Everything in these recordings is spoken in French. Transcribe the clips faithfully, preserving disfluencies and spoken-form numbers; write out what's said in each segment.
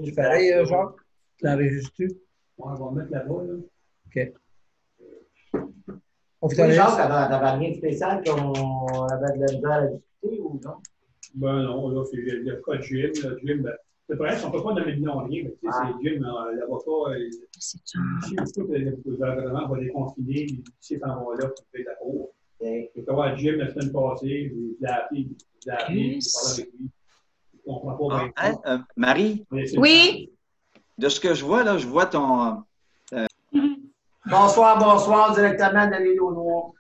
Tu pareil, euh, Jacques? Tu l'enregistres-tu? On va mettre là-bas, là. OK. Oui, Jacques, t'avais rien de spécial qu'on avait de la misère à discuter ou non? Ben non, là, c'est le cas de Jim. Le Jim, ben, c'est vrai, on ne peut pas nommer de nom rien, mais tu sais, Ah. c'est Jim, euh, l'avocat, euh, C'est ici, tout le gouvernement va les confiner, les policiers s'en vont là pour faire la cour. Okay. Je vais voir Jim la semaine passée, je l'ai appelé, je l'ai appelé, je parlé avec lui. Je ne comprends pas Ah, bien. hein, euh, Marie, Oui. de ce que je vois, là, je vois ton. Bonsoir, bonsoir, directement de l'île au Noir.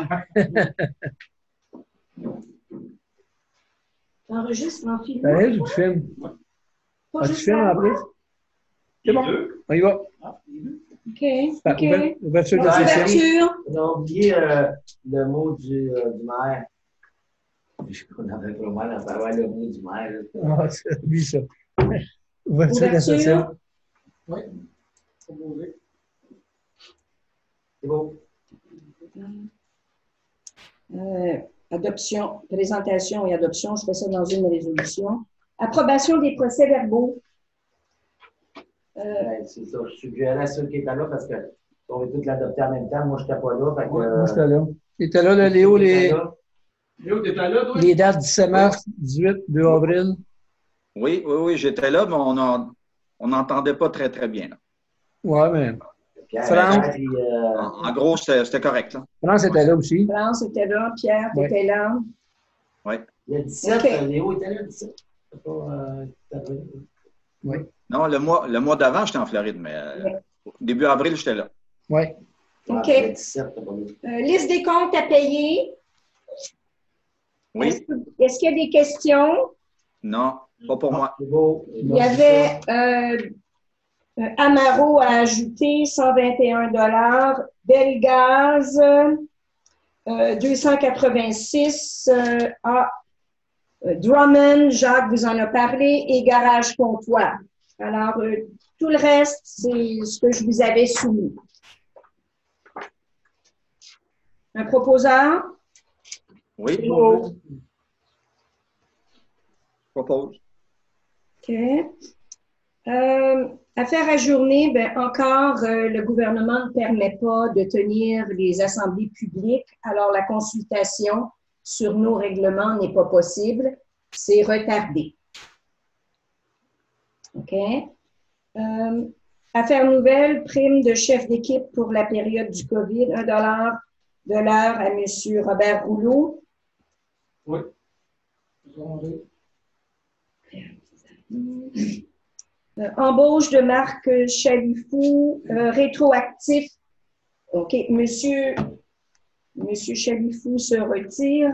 T'enregistres en film. Pareil, ou tu filmes? Ah, tu filmes en plus? C'est bon. On y va. OK. Ben, OK. ouver- Ouverture de la session. Ouverture. On a oublié euh, le mot du, euh, du maire. On avait vraiment la parole, le mot du maire. Là. Ah, c'est lui, ça. Ouverture de la session. Ouverture. Oui, proposé. C'est beau. Euh, adoption, présentation et adoption, je fais ça dans une résolution. Approbation des procès-verbaux. Euh, Ouais, c'est ça. Je suggérais à ceux qui étaient là parce qu'on veut tous l'adopter en même temps. Moi, je n'étais pas là. Fait que, Ouais, euh, moi, j'étais là. T'étais là, là, Léo, ceux qui étaient les, là, Léo, t'es là, toi? les dates dix-sept mars, dix-huit, deux avril. Oui, oui, oui, j'étais là, mais on a- on n'entendait pas très, très bien. Là. Ouais, mais Pierre, France. Pierre, puis, euh, En, en gros, c'était c'était correct. Là. France était là aussi. France était là, Pierre, tu Ouais. étais là. Oui. il y a dix-sept. OK. euh, Léo était là, dix-sept. C'est pas, euh, tout à fait. Oui. Non, le mois, le mois d'avant, j'étais en Floride, mais euh, Ouais. début avril, j'étais là. Oui. OK. Ouais, il y a dix-sept, t'as pas vu. Euh, liste des comptes à payer. Oui, Est-ce que- est-ce qu'il y a des questions? non, pas pour moi. C'est beau. Il y avait euh, euh, Amaro à ajouter cent vingt et un dollars, Belgaz euh, deux cent quatre-vingt-six, euh, ah, euh, Drummond, Jacques vous en a parlé, et Garage Comptoir. Alors, euh, tout le reste, c'est ce que je vous avais soumis. Un proposeur? Oui, je Oh. propose. OK. Euh, affaire ajournée, ben encore, euh, le gouvernement ne permet pas de tenir les assemblées publiques, alors la consultation sur nos règlements n'est pas possible. C'est retardé. OK. Euh, affaire nouvelle, prime de chef d'équipe pour la période du COVID, un dollar de l'heure à M. Robert Rouleau. Oui. Euh, embauche de Marc Chalifou, euh, rétroactif. OK, monsieur, monsieur Chalifou se retire.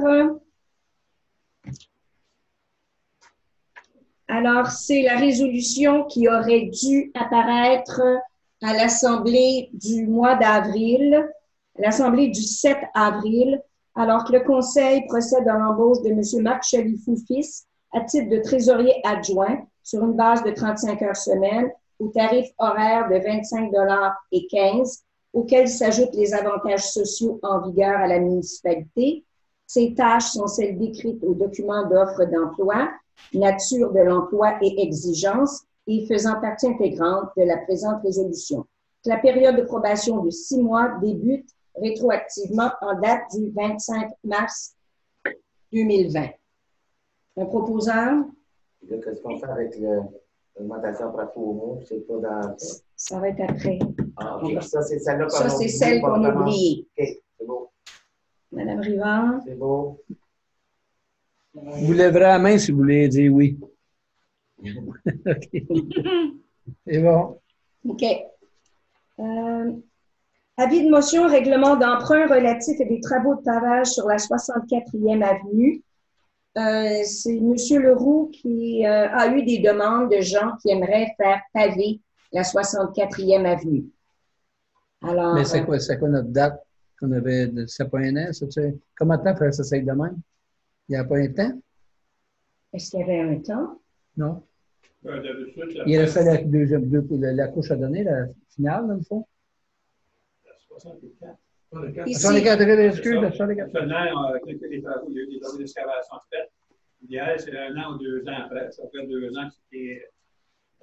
Alors, c'est la résolution qui aurait dû apparaître à l'Assemblée du mois d'avril, l'Assemblée du sept avril, alors que le Conseil procède à l'embauche de M. Marc Chalifou-Fils à titre de trésorier adjoint sur une base de trente-cinq heures semaine au tarif horaire de vingt-cinq dollars et quinze, auxquels s'ajoutent les avantages sociaux en vigueur à la municipalité. Ces tâches sont celles décrites au document d'offre d'emploi, nature de l'emploi et exigences, et faisant partie intégrante de la présente résolution. La période de probation de six mois débute rétroactivement en date du vingt-cinq mars deux mille vingt. Un proposeur? Là, qu'est-ce qu'on fait avec le- l'augmentation par rapport au mot? C'est pas dans. Ça va être après. Ah, OK. Ça, c'est celle-là qu'on Ça, a c'est oubliée, celle qu'on a vraiment. oubliée. OK, c'est beau. Madame Rivard? C'est beau. Vous lèverez la main si vous voulez dire oui. OK. C'est bon. OK. Euh, avis de motion, règlement d'emprunt relatif à des travaux de pavage sur la soixante-quatrième avenue. Euh, c'est M. Leroux qui euh, a eu des demandes de gens qui aimeraient faire paver la soixante-quatrième avenue. Alors, Mais c'est euh, quoi, c'est quoi notre date qu'on avait? de- C'est pas un an, ça? Tu sais? Combien de temps faire ça, ça de même? Il n'y a pas un temps? est-ce qu'il y avait un temps? Non? Euh, d'habitude, la- Il restait la deuxième, deux, la, la couche à donner, la finale, dans le fond. la soixante-quatre. soixante-quatre. Ici. Sur les cadres C'est excuse, ça. sur les cadres. Actuellement, euh, quelques des travaux, il y a eu des travaux d'excavation faites. L'idéal, c'est un an ou deux ans après. Ça fait deux ans que c'est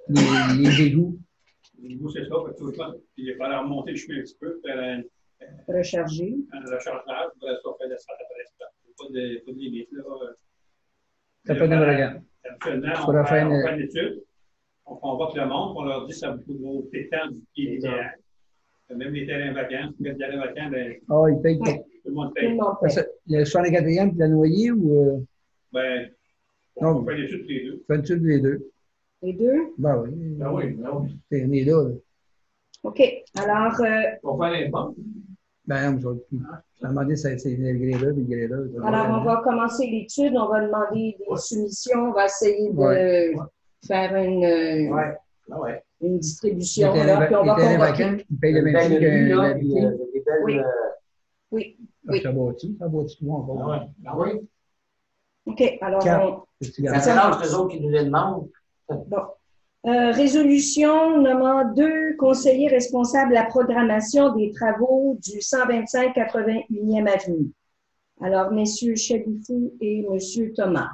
les, les égouts. Les égouts, c'est ça. Fait que tout le temps, puis il fallait remonter le chemin un petit peu, faire un, Recharger. un rechargeage, pour ça, faire la salle après. Pas de, pas de limite, là. Ça peut être un ouragan. Habituellement, on, Faudra fait, faire on une- fait une étude, on convoque le monde, on leur dit ça vous vaut pétant du pied idéal. Même les terrains vacants, si vous mettez des terrains vacants, ben, Ah, ils payent. Ouais. tout le monde Tout le paye. monde Parce paye. que Le soixante-quatrième puis la noyée ou euh, Ben, on Non. fait l'étude tous les deux. fais-tu les deux? Les deux? Ben oui. Ben oui, ben oui. On est là. là. OK. Alors, euh, On fait les banques. Ben non, je vais je vais demander si c'est le gré là puis le gré là. alors, on va commencer l'étude, on va demander des soumissions, on va essayer de Ouais. faire une, euh, Ouais. Ah ouais. une Les distribution, terrains là, puis on va les terrains convoquer. vacants, ils payent le Une même belle prix rue, qu'un là, habité. puis, euh, des belles. Oui. euh, Oui. Ah, ça bâtit, ça bâtit tout encore. Ah ouais. Ah oui. OK. Alors, Quatre. on, C'est-tu Ça grave? c'est l'âge qu'eux autres qui nous les demandent. bon. Euh, résolution nommant deux conseillers responsables à la programmation des travaux du cent vingt-cinq quatre-vingt-unième Avenue. Alors, messieurs Chalifou et monsieur Thomas.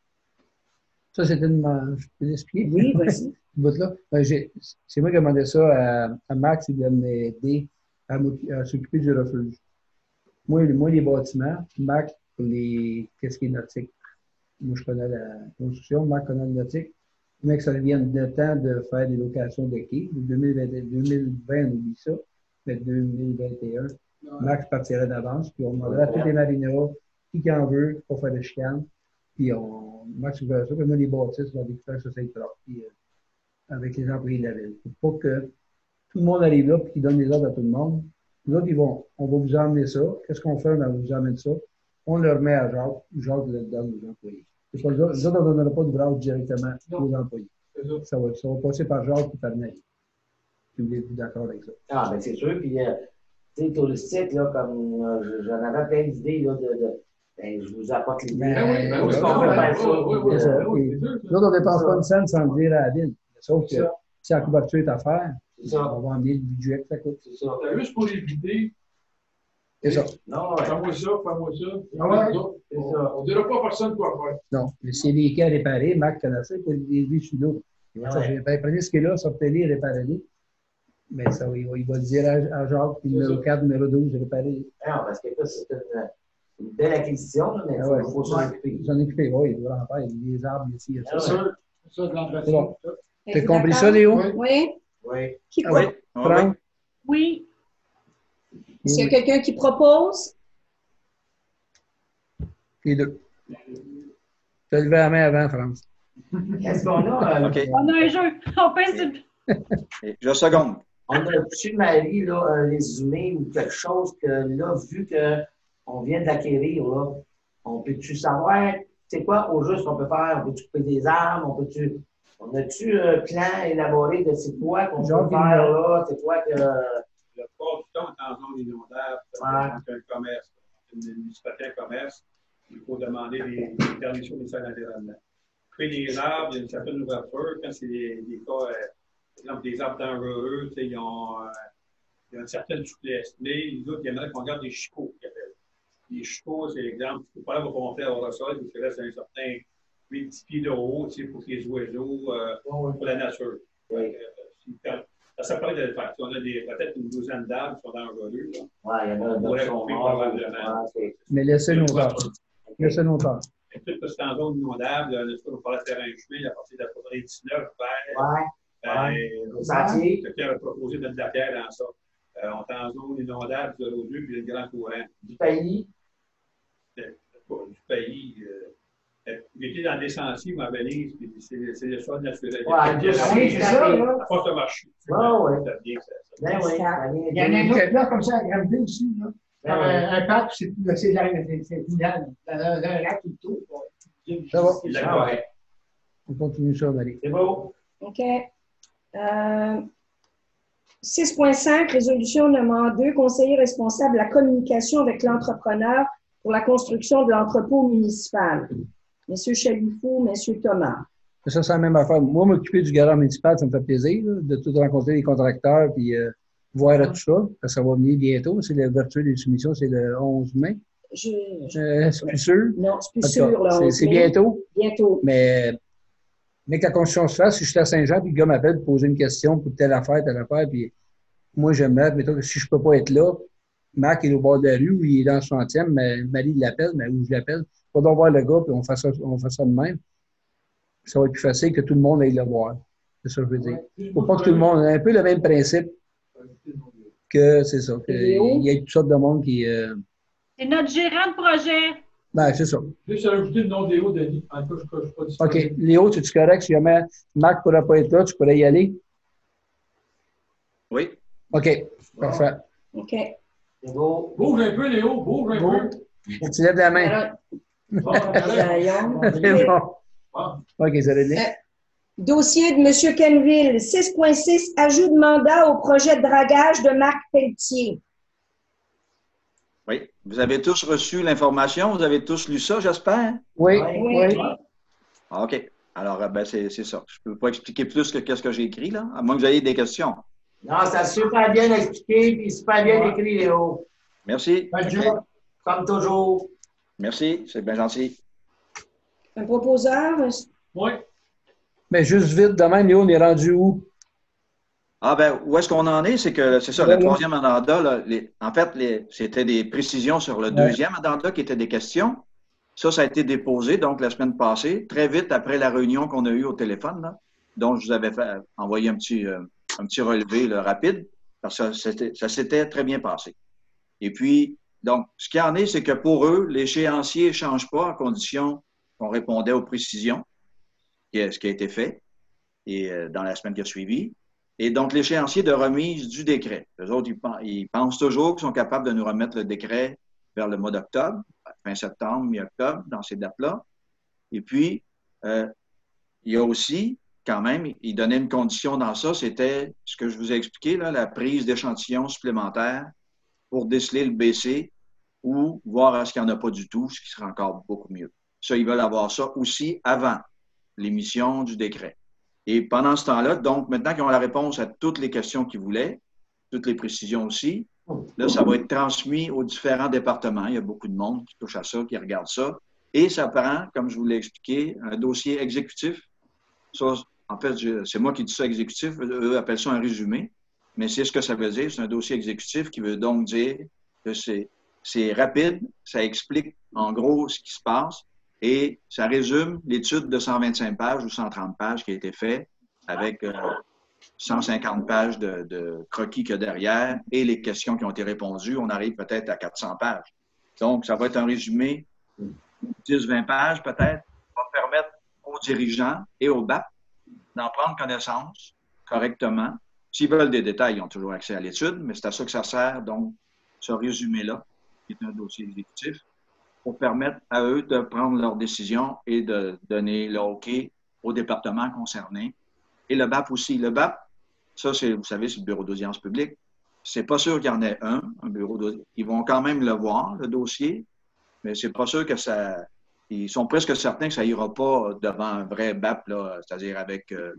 Ça, c'était une. euh, Je peux l'expliquer? Oui, vas-y. Ce bout-là. Ben, j'ai- c'est moi qui ai demandé ça à, à Max, il doit m'aider à, m'occu- à s'occuper du refuge. Moi, moi, les bâtiments, Mac, pour les. Qu'est-ce qui est nautique? Moi, je connais la construction, Mac connaît le nautique. Mais que ça devienne le temps de faire des locations de quai. deux mille vingt, deux mille vingt, on oublie ça. Mais deux mille vingt et un, Max partirait d'avance, puis on demandera à tous les marineros qui en veut pour faire des chicanes. Puis on, Max ouvre ça, puis moi, les bâtisses, on va découvrir ça, c'est propre. Puis, euh, avec les employés de la ville. Pour pas que tout le monde arrive là et qu'ils donnent des ordres à tout le monde. Nous autres, ils vont, on va vous emmener ça. Qu'est-ce qu'on fait? On vous emmène ça. On le remet à Jacques. Jacques le donne aux employés. C'est pas, nous autres, on ne donnera pas d'ouvrage directement aux employés. Ça va, ça va passer par Jacques et par Nelly. Si vous êtes d'accord avec ça. Ah, ben c'est sûr. Puis, euh, tu sais, touristique, là, comme euh, j'en avais plein d'idées, là, de. de ben, je vous apporte l'idée. Ben oui, ben oui, Est-ce ben qu'on oui, peut faire ben ça? oui, oui, puis, c'est ça. euh, Et Nous autres, on ne dépense pas une scène sans le dire à la ville. Sauf que Ça. si la couverture est à faire, C'est ça. on va emmener le budget que ça coûte. C'est ça. T'as juste pour éviter, C'est ça. Non, ouais. fais-moi ça, fais-moi ça. Ah ouais, On c'est on- ça. on dira pas à personne quoi faire. Non. Mais s'il y a des quais à réparer, Marc connaît ça, il peut les lever sous l'eau. Il va Ah ouais. dire, ben, prenez ce quai-là, sortez-les, réparez-les. Mais ça, il va, il va le dire à, à Jacques, puis numéro ça. quatre, numéro douze, réparez. Non, parce que là, c'est une, une belle acquisition, là, mais il Ah faut, ouais. faut s'en occuper. Ils en occupé, oui, il doit en faire. Il y a des arbres ici, il y a Ah ça. ouais. Ça, de C'est l'entretien. bon. ça. T'as Êtes-vous compris d'accord? ça, Léo? Oui. Oui? Oui. Qui Ah oui. croit? Ah Franck? Oui. Est-ce qu'il y a quelqu'un qui propose? Les deux. Tu as levé la main avant, France. Est-ce qu'on a, euh, OK. On a un jeu. On pèse sur- Et je seconde. on a-tu, Marie, là, un résumé ou quelque chose que, là, vu qu'on vient de l'acquérir, là, on peut-tu savoir, c'est quoi au juste qu'on peut faire? On peut-tu couper des arbres? On peut-tu. On a-tu un plan élaboré de c'est quoi qu'on peut Genre, faire, là? C'est quoi que. Le port du temps est en zone inondable. Ouais. Donc, un commerce, une municipalité, un commerce, il faut demander des, des permissions des sols d'environnement. Couper des arbres, il y a une certaine ouverture. Quand c'est des, des cas, euh, par exemple, des arbres dangereux, tu sais, ils ont, euh, il y a une certaine souplesse. Mais les autres, il y en a qui regardent des chicots, qu'ils appellent. Les chicots, c'est l'exemple, il ne faut pas aller monter à hors sol, parce que là, c'est un certain huit pieds de haut, tu sais, pour les oiseaux, euh, pour la nature. Oui. Euh, si- quand- Ça s'appelle de le faire. Si on a des- peut-être une douzaine d'arbres qui sont dangereux, là. Ouais, il y en a On pourrait d'autres qui sont couper morts. probablement. Ouais, c'est- Mais laissez nos tard. Laissez nos tard. Et tout c'est en zone inondable. Là, on va faire faire un chemin à partir de la forêt dix-neuf vers. Ouais, Ben, le sentier. quelqu'un a proposé de mettre de la pierre dans ça. Euh, on est en zone inondable de l'eau puis il y a le grand courant Du pays. de- du pays. Euh, J'étais dans des sentiers, ma Venise, puis c'est c'est le sol naturel. Ouais, Il y a- je sais, c'est ça, là. À force de marcher. Ouais, ouais. Ça vient, ça- ça- Ben oui. Il y en a un autre là comme ça à Granville aussi. Là. Ben Comme oui. un, un parc, c'est c'est- c'est c'est- c'est final. Dans un dans un lac tout le tour. Ça va. Il Ah ouais. On continue ça, Marie. C'est beau. OK. Euh, six point cinq, résolution nommant deux conseillers responsables à la communication avec l'entrepreneur pour la construction de l'entrepôt municipal. Monsieur Chalifou, Monsieur Thomas. Ça, c'est la même affaire. Moi, m'occuper du garage municipal, ça me fait plaisir, là, de tout rencontrer les contracteurs puis euh, voir à tout ça. Parce que ça va venir bientôt. C'est l'ouverture des soumissions, c'est le onze mai. Je, je- Euh, c'est plus sûr. non, c'est En plus tout cas, sûr. là, c'est- on C'est se met bientôt. Bientôt. Mais Mais que la construction se fasse, si je suis à Saint-Jean, puis le gars m'appelle pour poser une question pour telle affaire, telle affaire, puis moi, j'aime mettre, mettons que si je peux pas être là, Marc est au bord de la rue ou il est dans le centième, mais Marie l'appelle, mais où je l'appelle, pas donc voir le gars, puis on fait ça, on fait ça de même. Ça va être plus facile que tout le monde aille le voir. C'est ça que je veux dire. Il ne faut pas que tout le monde ait un peu le même principe que c'est ça, qu'il y ait toutes sortes de monde qui. Euh... C'est notre gérant de projet. Ben, c'est ça. Juste rajouter le nom Léo, Denis. En tout cas, je ne suis pas disponible. OK. Léo, es-tu correct? Si jamais Marc ne pourra pas être là, tu pourrais y aller? Oui. OK. Parfait. OK. Léo. Bouge un peu, Léo. Bouge un peu. Tu lèves la main. Alors, Bon, correct. C'est bon. Bon. OK, ça va aller. Euh, dossier de M. Kenville, six point six, ajout de mandat au projet de dragage de Marc Pelletier. Oui. Vous avez tous reçu l'information? Vous avez tous lu ça, j'espère? Oui, Oui. oui. Ah, OK. Alors, euh, ben, c'est c'est ça. Je ne peux pas expliquer plus que ce que j'ai écrit, là, à moins que vous ayez des questions. Non, ça a super bien expliqué, puis super bien Ouais. écrit, Léo. Merci. Bonne OK. journée. Comme toujours. Merci. C'est bien gentil. Un proposeur, Oui. Mais juste vite, de même, Léo, on est rendu où? Ah ben, où est-ce qu'on en est? C'est que c'est ça, Ouais, le là. troisième mandat, là, les- en fait, les- c'était des précisions sur le Ouais. deuxième mandat qui étaient des questions. Ça, ça a été déposé, donc, la semaine passée, très vite après la réunion qu'on a eue au téléphone, là, dont je vous avais fait, envoyé un petit, euh, un petit relevé là, rapide, parce que ça s'était- ça s'était très bien passé. Et puis, donc, ce qu'il y en est, c'est que pour eux, l'échéancier ne change pas à condition qu'on répondait aux précisions, qui est- ce qui a été fait et, euh, dans la semaine qui a suivi. Et donc, l'échéancier de remise du décret. Les autres, ils, pen- ils pensent toujours qu'ils sont capables de nous remettre le décret vers le mois d'octobre, fin septembre, mi-octobre, dans ces dates-là. Et puis, euh, il y a aussi, quand même, ils donnaient une condition dans ça, c'était ce que je vous ai expliqué, là, la prise d'échantillons supplémentaires pour déceler le B C ou voir est-ce qu'il n'y en a pas du tout, ce qui serait encore beaucoup mieux. Ça, ils veulent avoir ça aussi avant l'émission du décret. Et pendant ce temps-là, donc, maintenant qu'ils ont la réponse à toutes les questions qu'ils voulaient, toutes les précisions aussi, là, ça va être transmis aux différents départements. Il y a beaucoup de monde qui touche à ça, qui regarde ça. Et ça prend, comme je vous l'ai expliqué, un dossier exécutif. Ça, en fait, je- c'est moi qui dis ça exécutif. Eux appellent ça un résumé. Mais c'est ce que ça veut dire. C'est un dossier exécutif qui veut donc dire que c'est c'est rapide, ça explique en gros ce qui se passe et ça résume l'étude de cent vingt-cinq pages ou cent trente pages qui a été faite avec euh, cent cinquante pages de, de croquis qu'il y a derrière et les questions qui ont été répondues. On arrive peut-être à quatre cents pages. Donc, ça va être un résumé, dix vingt pages peut-être, qui va permettre aux dirigeants et au B A P d'en prendre connaissance correctement. S'ils veulent des détails, ils ont toujours accès à l'étude, mais c'est à ça que ça sert, donc, ce résumé-là, qui est un dossier exécutif, pour permettre à eux de prendre leurs décisions et de donner le OK au département concerné. Et le B A P aussi. Le B A P, ça, c'est, vous savez, c'est le bureau d'audience publique. C'est pas sûr qu'il y en ait un, un bureau d'audience. Ils vont quand même le voir, le dossier, mais c'est pas sûr que ça... Ils sont presque certains que ça ira pas devant un vrai B A P, là, c'est-à-dire avec... Euh,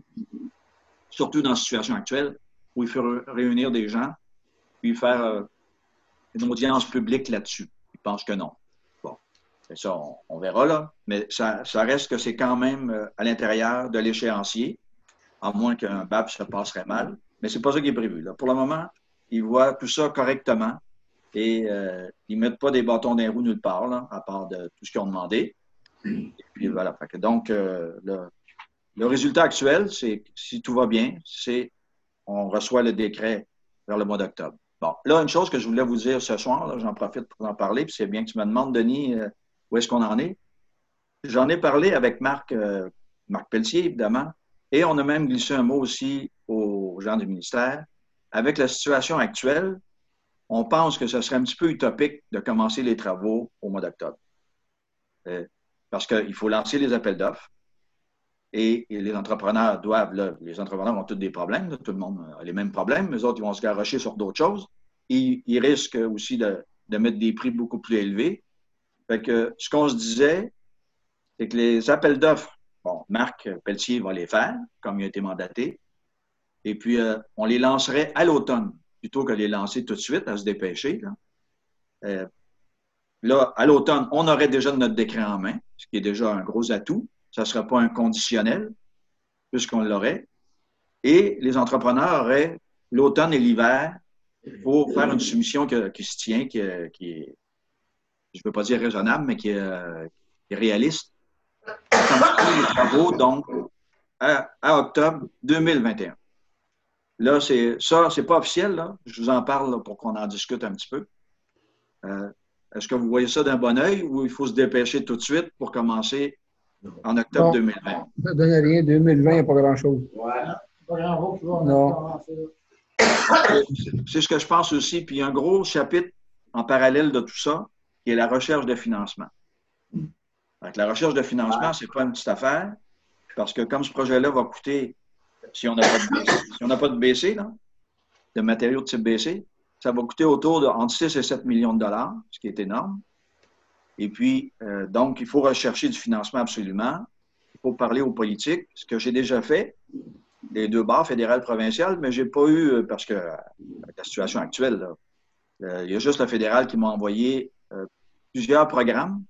surtout dans la situation actuelle, où il faut réunir des gens, puis faire euh, une audience publique là-dessus. Ils pensent que non. Bon, c'est ça, on, on verra là, mais ça, ça reste que c'est quand même euh, à l'intérieur de l'échéancier, à moins qu'un B A P se passerait mal, mais c'est pas ça qui est prévu. Là. Pour le moment, ils voient tout ça correctement et euh, ils mettent pas des bâtons dans les roues nulle part, là, à part de tout ce qu'ils ont demandé. Et puis voilà. Fait que donc, euh, le, le résultat actuel, c'est si tout va bien, c'est on reçoit le décret vers le mois d'octobre. Bon, là, une chose que je voulais vous dire ce soir, là, j'en profite pour en parler, puis c'est bien que tu me demandes, Denis, euh, où est-ce qu'on en est. J'en ai parlé avec Marc, euh, Marc Pelletier, évidemment, et on a même glissé un mot aussi aux gens du ministère. Avec la situation actuelle, on pense que ce serait un petit peu utopique de commencer les travaux au mois d'octobre. Euh, parce qu'il faut lancer les appels d'offres. Et, et les entrepreneurs doivent, là, les entrepreneurs ont tous des problèmes, là, tout le monde a les mêmes problèmes, les autres, ils vont se garrocher sur d'autres choses. Ils, ils risquent aussi de, de mettre des prix beaucoup plus élevés. Fait que ce qu'on se disait, c'est que les appels d'offres, bon, Marc Pelletier va les faire, comme il a été mandaté, et puis euh, on les lancerait à l'automne, plutôt que de les lancer tout de suite, à se dépêcher. Là, euh, là à l'automne, on aurait déjà notre décret en main, ce qui est déjà un gros atout. Ça ne sera pas un conditionnel. puisqu'on l'aurait, et les entrepreneurs auraient l'automne et l'hiver pour faire une soumission que- qui se tient, qui, est- qui est, je ne veux pas dire raisonnable, mais qui est, euh, qui est réaliste. Commencer les travaux, donc, à, à octobre deux mille vingt et un. Là, c'est, ça, c'est pas officiel, là. Je vous en parle là, pour qu'on en discute un petit peu. Euh, est-ce que vous voyez ça d'un bon œil ou il faut se dépêcher tout de suite pour commencer en octobre Non. deux mille vingt? Ça ne donne rien. deux mille vingt, il n'y a pas grand-chose. Ouais. Pas grand-chose qui va Non. commencer là. C'est ce que je pense aussi. Puis il y a un gros chapitre en parallèle de tout ça, qui est la recherche de financement. Donc, la recherche de financement, c'est pas une petite affaire, parce que comme ce projet-là va coûter, si on n'a pas de B C, si on n'a pas de B C, là, de matériaux de type B C, ça va coûter autour de entre six et sept millions de dollars, ce qui est énorme. Et puis, euh, donc, il faut rechercher du financement absolument. Il faut parler aux politiques, ce que j'ai déjà fait, des deux barres, fédérales, provinciales, mais je n'ai pas eu, parce que avec la situation actuelle, là, euh, il y a juste le fédéral qui m'a envoyé euh, plusieurs programmes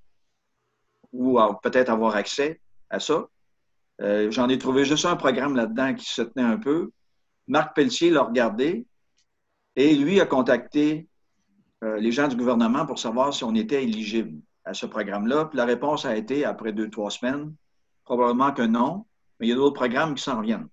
ou à peut-être avoir accès à ça. Euh, j'en ai trouvé juste un programme là-dedans qui se tenait un peu. Marc Pelletier l'a regardé et lui a contacté euh, les gens du gouvernement pour savoir si on était éligible à ce programme-là. Puis la réponse a été, après deux, trois semaines, probablement que non, mais il y a d'autres programmes qui s'en viennent.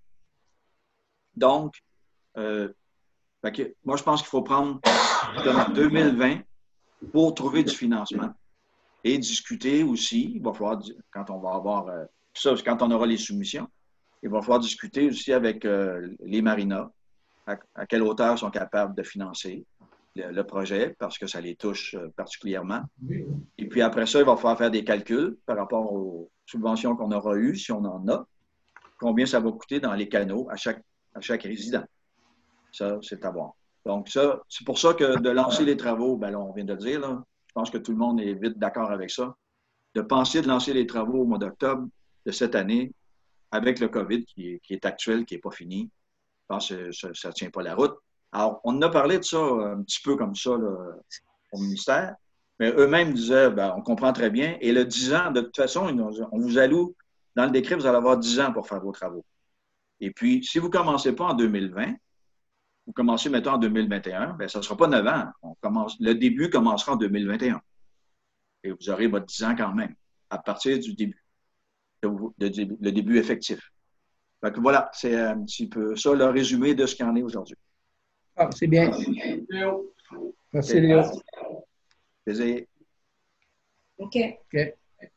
Donc, euh, fait que, moi, je pense qu'il faut prendre deux mille vingt pour trouver du financement et discuter aussi. Il va falloir, quand on va avoir, euh, ça, quand on aura les soumissions, il va falloir discuter aussi avec euh, les marinas, à, à quelle hauteur sont capables de financer le, le projet, parce que ça les touche euh, particulièrement. Et puis après ça, il va falloir faire des calculs par rapport aux subventions qu'on aura eues, si on en a, combien ça va coûter dans les canaux à chaque, à chaque résident. Ça, c'est à voir. Donc, ça, c'est pour ça que de lancer les travaux, ben là, on vient de le dire, là, je pense que tout le monde est vite d'accord avec ça, de penser de lancer les travaux au mois d'octobre de cette année, avec le COVID qui est, qui est actuel, qui n'est pas fini, je pense que ça ne tient pas la route. Alors, on en a parlé de ça un petit peu comme ça là, au ministère, mais eux-mêmes disaient, ben, on comprend très bien, et le dix ans, de toute façon, on vous alloue, dans le décret, vous allez avoir dix ans pour faire vos travaux. Et puis, si vous ne commencez pas en deux mille vingt, vous commencez, mettons, en deux mille vingt et un, bien, ça ne sera pas neuf ans. On commence, le début commencera en deux mille vingt et un. Et vous aurez votre dix ans quand même, à partir du début, le, le début effectif. Donc voilà, c'est un petit peu ça, le résumé de ce qu'il y en est aujourd'hui. Ah, c'est bien. Léo. Merci, Léo. Plaisir. OK. OK.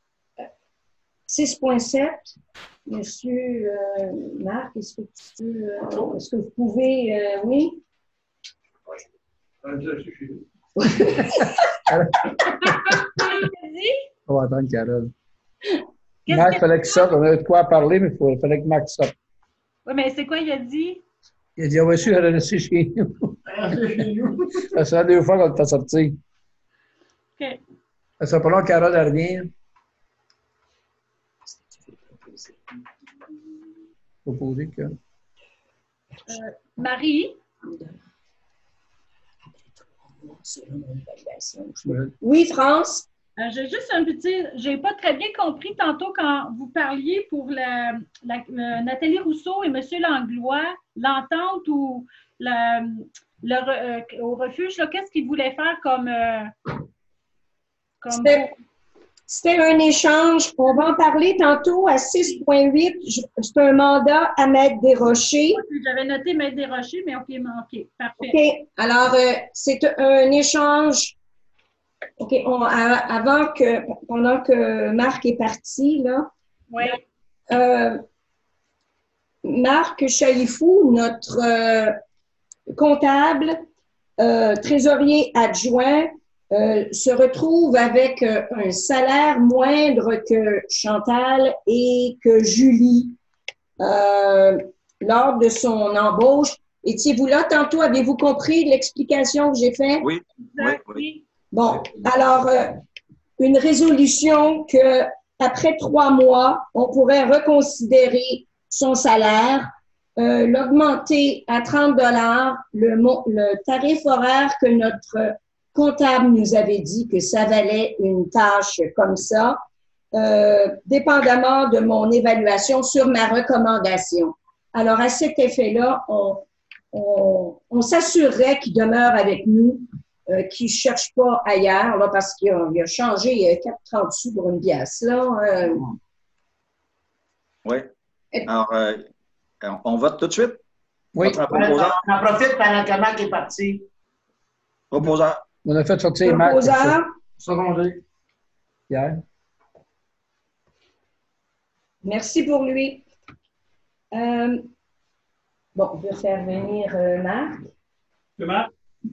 six point sept. Monsieur euh, Marc, est-ce que tu peux, euh, est-ce que vous pouvez, euh, oui? On va attendre Carole. Qu'est-ce Marc, il que- fallait qu'il sorte. On avait de quoi parler, mais il fallait que Marc sorte. Oui, mais c'est quoi il a dit? Il a dit, on va essayer de rester chez nous. Restez chez nous. Ça sera deux fois qu'on t'a sorti. OK. Ça sera pas long, Carole, elle revient. Proposer que. Marie? Oui, France? Euh, j'ai juste un petit. J'ai pas très bien compris tantôt quand vous parliez pour la, la- le- Nathalie Rousseau et M. Langlois, l'entente ou la- le, re- euh, au refuge, là, qu'est-ce qu'ils voulaient faire comme. euh, comme C'était c'était un échange. On va en parler tantôt à six point huit. Je- C'est un mandat à Maître Desrochers. J'avais noté Maître Desrochers, mais OK, mais OK, parfait. OK. Alors, euh, c'est un échange. OK. On, à- avant que, pendant que Marc est parti, là, Oui. euh, Marc Chaifou, notre euh, comptable, euh, trésorier adjoint, euh, se retrouve avec euh, un salaire moindre que Chantal et que Julie euh, lors de son embauche. Étiez-vous là tantôt? Avez-vous compris l'explication que j'ai faite? Oui, oui, Exact, oui. oui. Bon, alors, euh, une résolution que après trois mois, on pourrait reconsidérer son salaire, euh, l'augmenter à trente dollars, le, mon- le tarif horaire que notre comptable nous avait dit que ça valait une tâche comme ça, euh, dépendamment de mon évaluation sur ma recommandation. Alors, à cet effet-là, on, on, on s'assurerait qu'il demeure avec nous, euh, qu'il ne cherche pas ailleurs, là, parce qu'il a, il a changé euh, quatre trente sous pour une pièce. Là, euh, Oui. Alors, euh, on vote tout de suite? Oui. Votre Ouais, proposeur? on en profite pendant que Marc est parti. Proposeur. On a fait sortir Marc. proposeur, Secondé. Hier. merci pour lui. Euh, bon, je vais faire venir euh, Marc. Comment?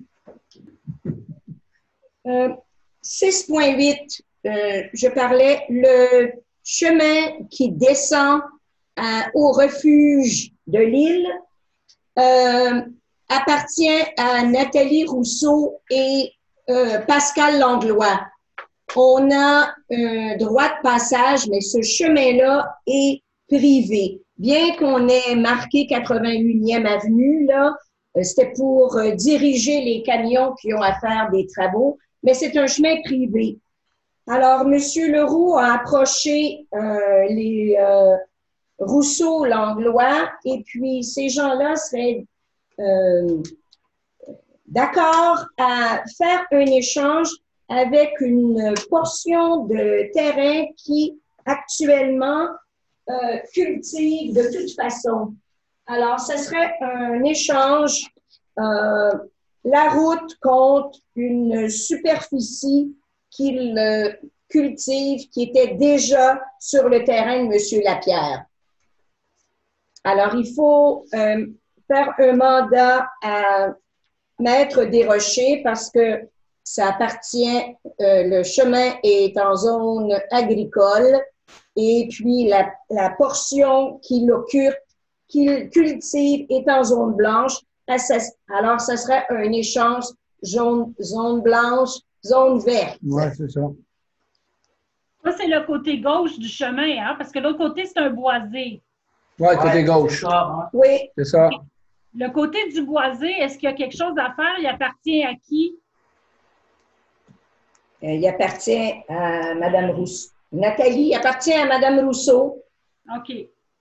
Euh, six point huit, euh, je parlais, le chemin qui descend à- au refuge de l'île euh, appartient à Nathalie Rousseau et euh, Pascal Langlois. On a un droit de passage, mais ce chemin-là est privé. Bien qu'on ait marqué quatre-vingt-huitième avenue, là, euh, c'était pour euh, diriger les camions qui ont à faire des travaux, mais c'est un chemin privé. Alors, M. Leroux a approché euh, les euh, Rousseau, Langlois, et puis ces gens-là seraient euh, d'accord à faire un échange avec une portion de terrain qui actuellement euh, cultive de toute façon. Alors, ce serait un échange, euh, la route contre une superficie qu'il euh, cultive qui était déjà sur le terrain de M. Lapierre. Alors, il faut euh, faire un mandat à Maître Desrochers parce que ça appartient, euh, le chemin est en zone agricole et puis la, la portion qu'il occupe, qu'il cultive est en zone blanche. Alors, ce serait un échange zone, zone blanche, zone verte. Oui, c'est ça. Ça, c'est le côté gauche du chemin, hein, parce que l'autre côté, c'est un boisé. Oui, côté Ouais, gauche. c'est ça, hein. Oui, C'est ça. Le côté du boisé, est-ce qu'il y a quelque chose à faire? Il appartient à qui? euh, il appartient à Mme Rousseau. Nathalie appartient à Mme Rousseau. OK.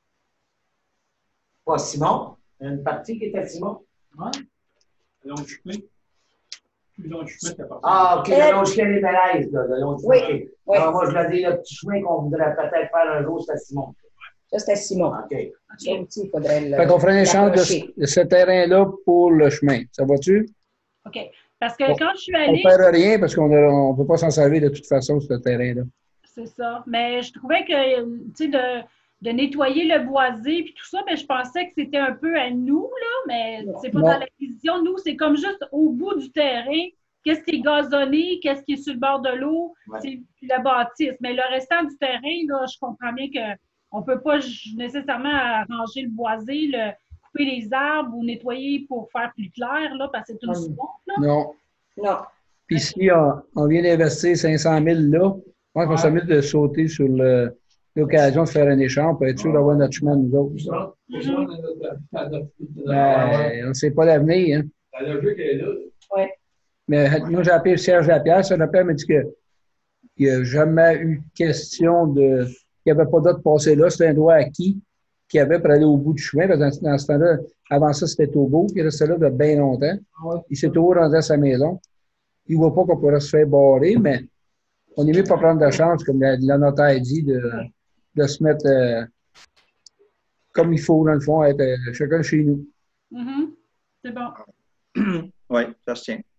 Pas Simon. Une partie qui était Simon. Ouais. Long chemin. Plus long chemin qu'à partir. Ah, OK, le long chemin des malaises, là, le long chemin. Oui, OK. oui. Alors, moi, je l'ai dit, le petit chemin qu'on voudrait peut-être faire un jour, c'est Simon. Ça, c'était Simon. OK. Ça aussi, il faudrait le. Fait qu'on ferait un échange l'approcher. de, de ce terrain-là pour le chemin. Ça va-tu? OK. Parce que Bon. quand je suis On ne allée, perd rien parce qu'on ne peut pas s'en servir de toute façon, ce terrain-là. c'est ça. Mais je trouvais que, tu sais, de, de nettoyer le boisé puis tout ça, mais je pensais que c'était un peu à nous, là, mais c'est pas Non. dans l'acquisition. Nous, c'est comme juste au bout du terrain. Qu'est-ce qui est gazonné, qu'est-ce qui est sur le bord de l'eau, Ouais. c'est la bâtisse. Mais le restant du terrain, là, je comprends bien qu'on ne peut pas nécessairement arranger le boisé, le, couper les arbres ou nettoyer pour faire plus clair, là, parce que c'est une Mm. swamp, là. Non. Non. Puis si on, on vient d'investir cinq cent mille là, moi, je pense que ça de sauter sur le- l'occasion de faire un échange pour être sûr d'avoir notre chemin nous autres. Ça, pour ça, on a notre- notre- Ben, on ne sait pas l'avenir. Hein. La logique est là. Mais moi, j'ai appelé Serge Lapierre. Serge Lapierre m'a dit qu'il n'y a jamais eu question de. qu'il n'y avait pas d'autre passé là. C'était un droit acquis qu'il y avait pour aller au bout du chemin. Parce que dans, dans ce temps-là, avant ça, c'était Togo. Il restait là de bien longtemps. Il s'est toujours rendu à sa maison. Il ne voit pas qu'on pourrait se faire barrer, mais on est mieux pas prendre de chance, comme la, la notaire dit, de, de se mettre euh, comme il faut, dans le fond, être euh, chacun chez nous. Mhm. C'est bon. Oui, ça se tient.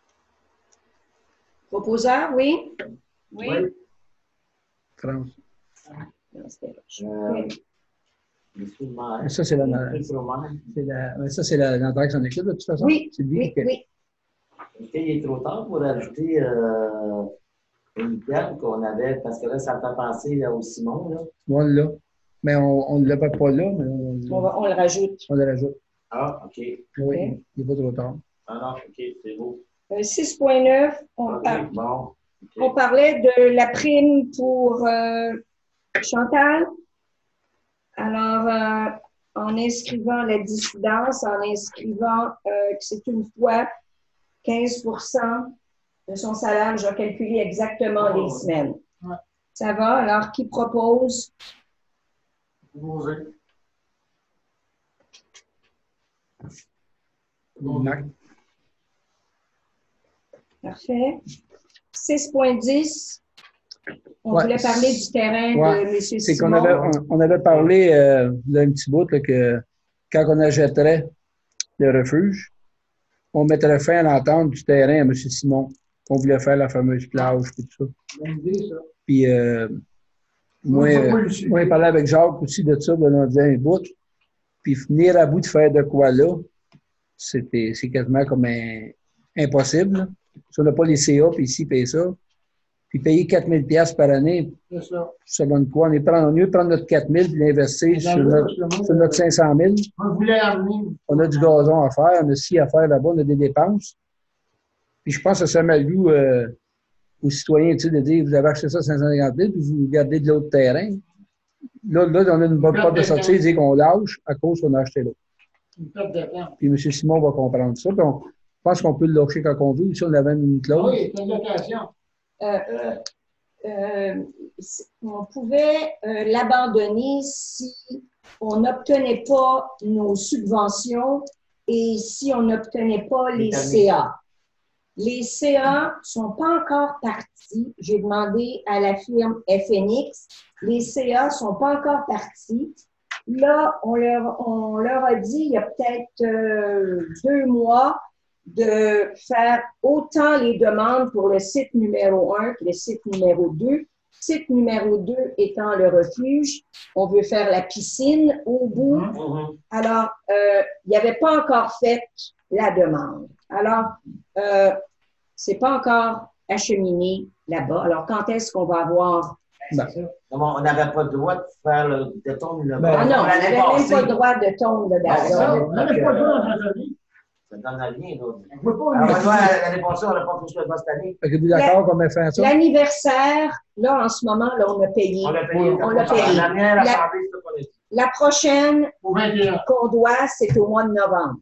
Proposeur, oui? Oui. Oui. France. Non, c'était là. Euh, Oui. Monsieur le maire. Ça, c'est la, Monsieur le maire. c'est la, ouais, ça, c'est la notaire qui s'en occupe, de toute façon. Oui, C'est lui oui, qui- oui. Est-ce qu'il est trop tard pour ajouter euh, une terme qu'on avait, parce que là, ça me fait penser là, au Simon, là. On l'a. Mais on ne l'a pas pas là, mais on, On, va- on le rajoute. on le rajoute. Ah, OK. Oui, il n'est pas trop tard. Ah non, OK, c'est beau. Euh, six point neuf, on, OK, par- bon. on OK. parlait de la prime pour euh, Chantal. Alors, euh, en inscrivant la dissidence, en inscrivant euh, que c'est une fois quinze pour cent de son salaire, je vais calculer exactement les semaines. Ça va? Alors, qui propose? Proposé. Marc. Parfait. six point dix. On Ouais. voulait parler du terrain Ouais. de M. C'est qu'on Simon. avait, on, on avait parlé euh, d'un petit bout là, que quand on achèterait le refuge, on mettrait fin à l'entente du terrain à M. Simon. On voulait faire la fameuse plage et tout ça. Bonne idée, ça. Puis euh, moi, Moi, je vois pas euh, le moi, j'ai parlé avec Jacques aussi de ça, de notre un bout. Puis venir à bout de faire de quoi là, c'était, c'est quasiment comme un, impossible. Là. Si on n'a pas les C A, puis ici, puis ça. Puis payer quatre mille dollars par année, C'est ça. ça donne quoi? On est prendre, mieux prendre notre quatre mille et l'investir sur notre, sur notre cinq cent mille. On voulait amener. On a du gazon à faire, on a ci à faire là-bas, on a des dépenses. Puis je pense que ça m'a lu euh, aux citoyens, tu sais, de dire, vous avez acheté ça à cinq cent cinquante mille, puis vous gardez de l'autre terrain. Là, là, on a une bonne porte de sortie, dire qu'on lâche à cause qu'on a acheté l'autre. Une perte de temps. Puis M. Simon va comprendre ça. Puis on je pense qu'on peut le lâcher quand on veut. Si on avait une clause. Oui, c'est une location. Euh, euh, euh, on pouvait euh, l'abandonner si on n'obtenait pas nos subventions et si on n'obtenait pas les C A. Les C A ne sont pas encore partis. J'ai demandé à la firme F N X. Les C A ne sont pas encore partis. Là, on leur, on leur a dit, il y a peut-être euh, deux mois, de faire autant les demandes pour le site numéro un que le site numéro deux. Site numéro deux étant le refuge. On veut faire la piscine au bout. Mhm. Alors, euh, il n'y avait pas encore fait la demande. Alors, euh, c'est pas encore acheminé là-bas. Alors, quand est-ce qu'on va avoir... Ben, Non, on n'avait pas le droit de faire le, de tomber le Ben, Ah non, on l'année n'avait même passée. pas le droit de tomber de Ah, ça, gazon. On n'avait pas le droit d'entretenir. Ça donne à rien, là. On ne peut pas. Alors, moi, l'année passée, on n'a pas touché le bas cette année. fait que vous d'accord qu'on met fin à ça? L'anniversaire, là, en ce moment, là, on a payé. On l'a payé. On l'a payé. La dernière La- assemblée, c'est pas dit. La prochaine Au vingt et un. qu'on doit, c'est au mois de novembre.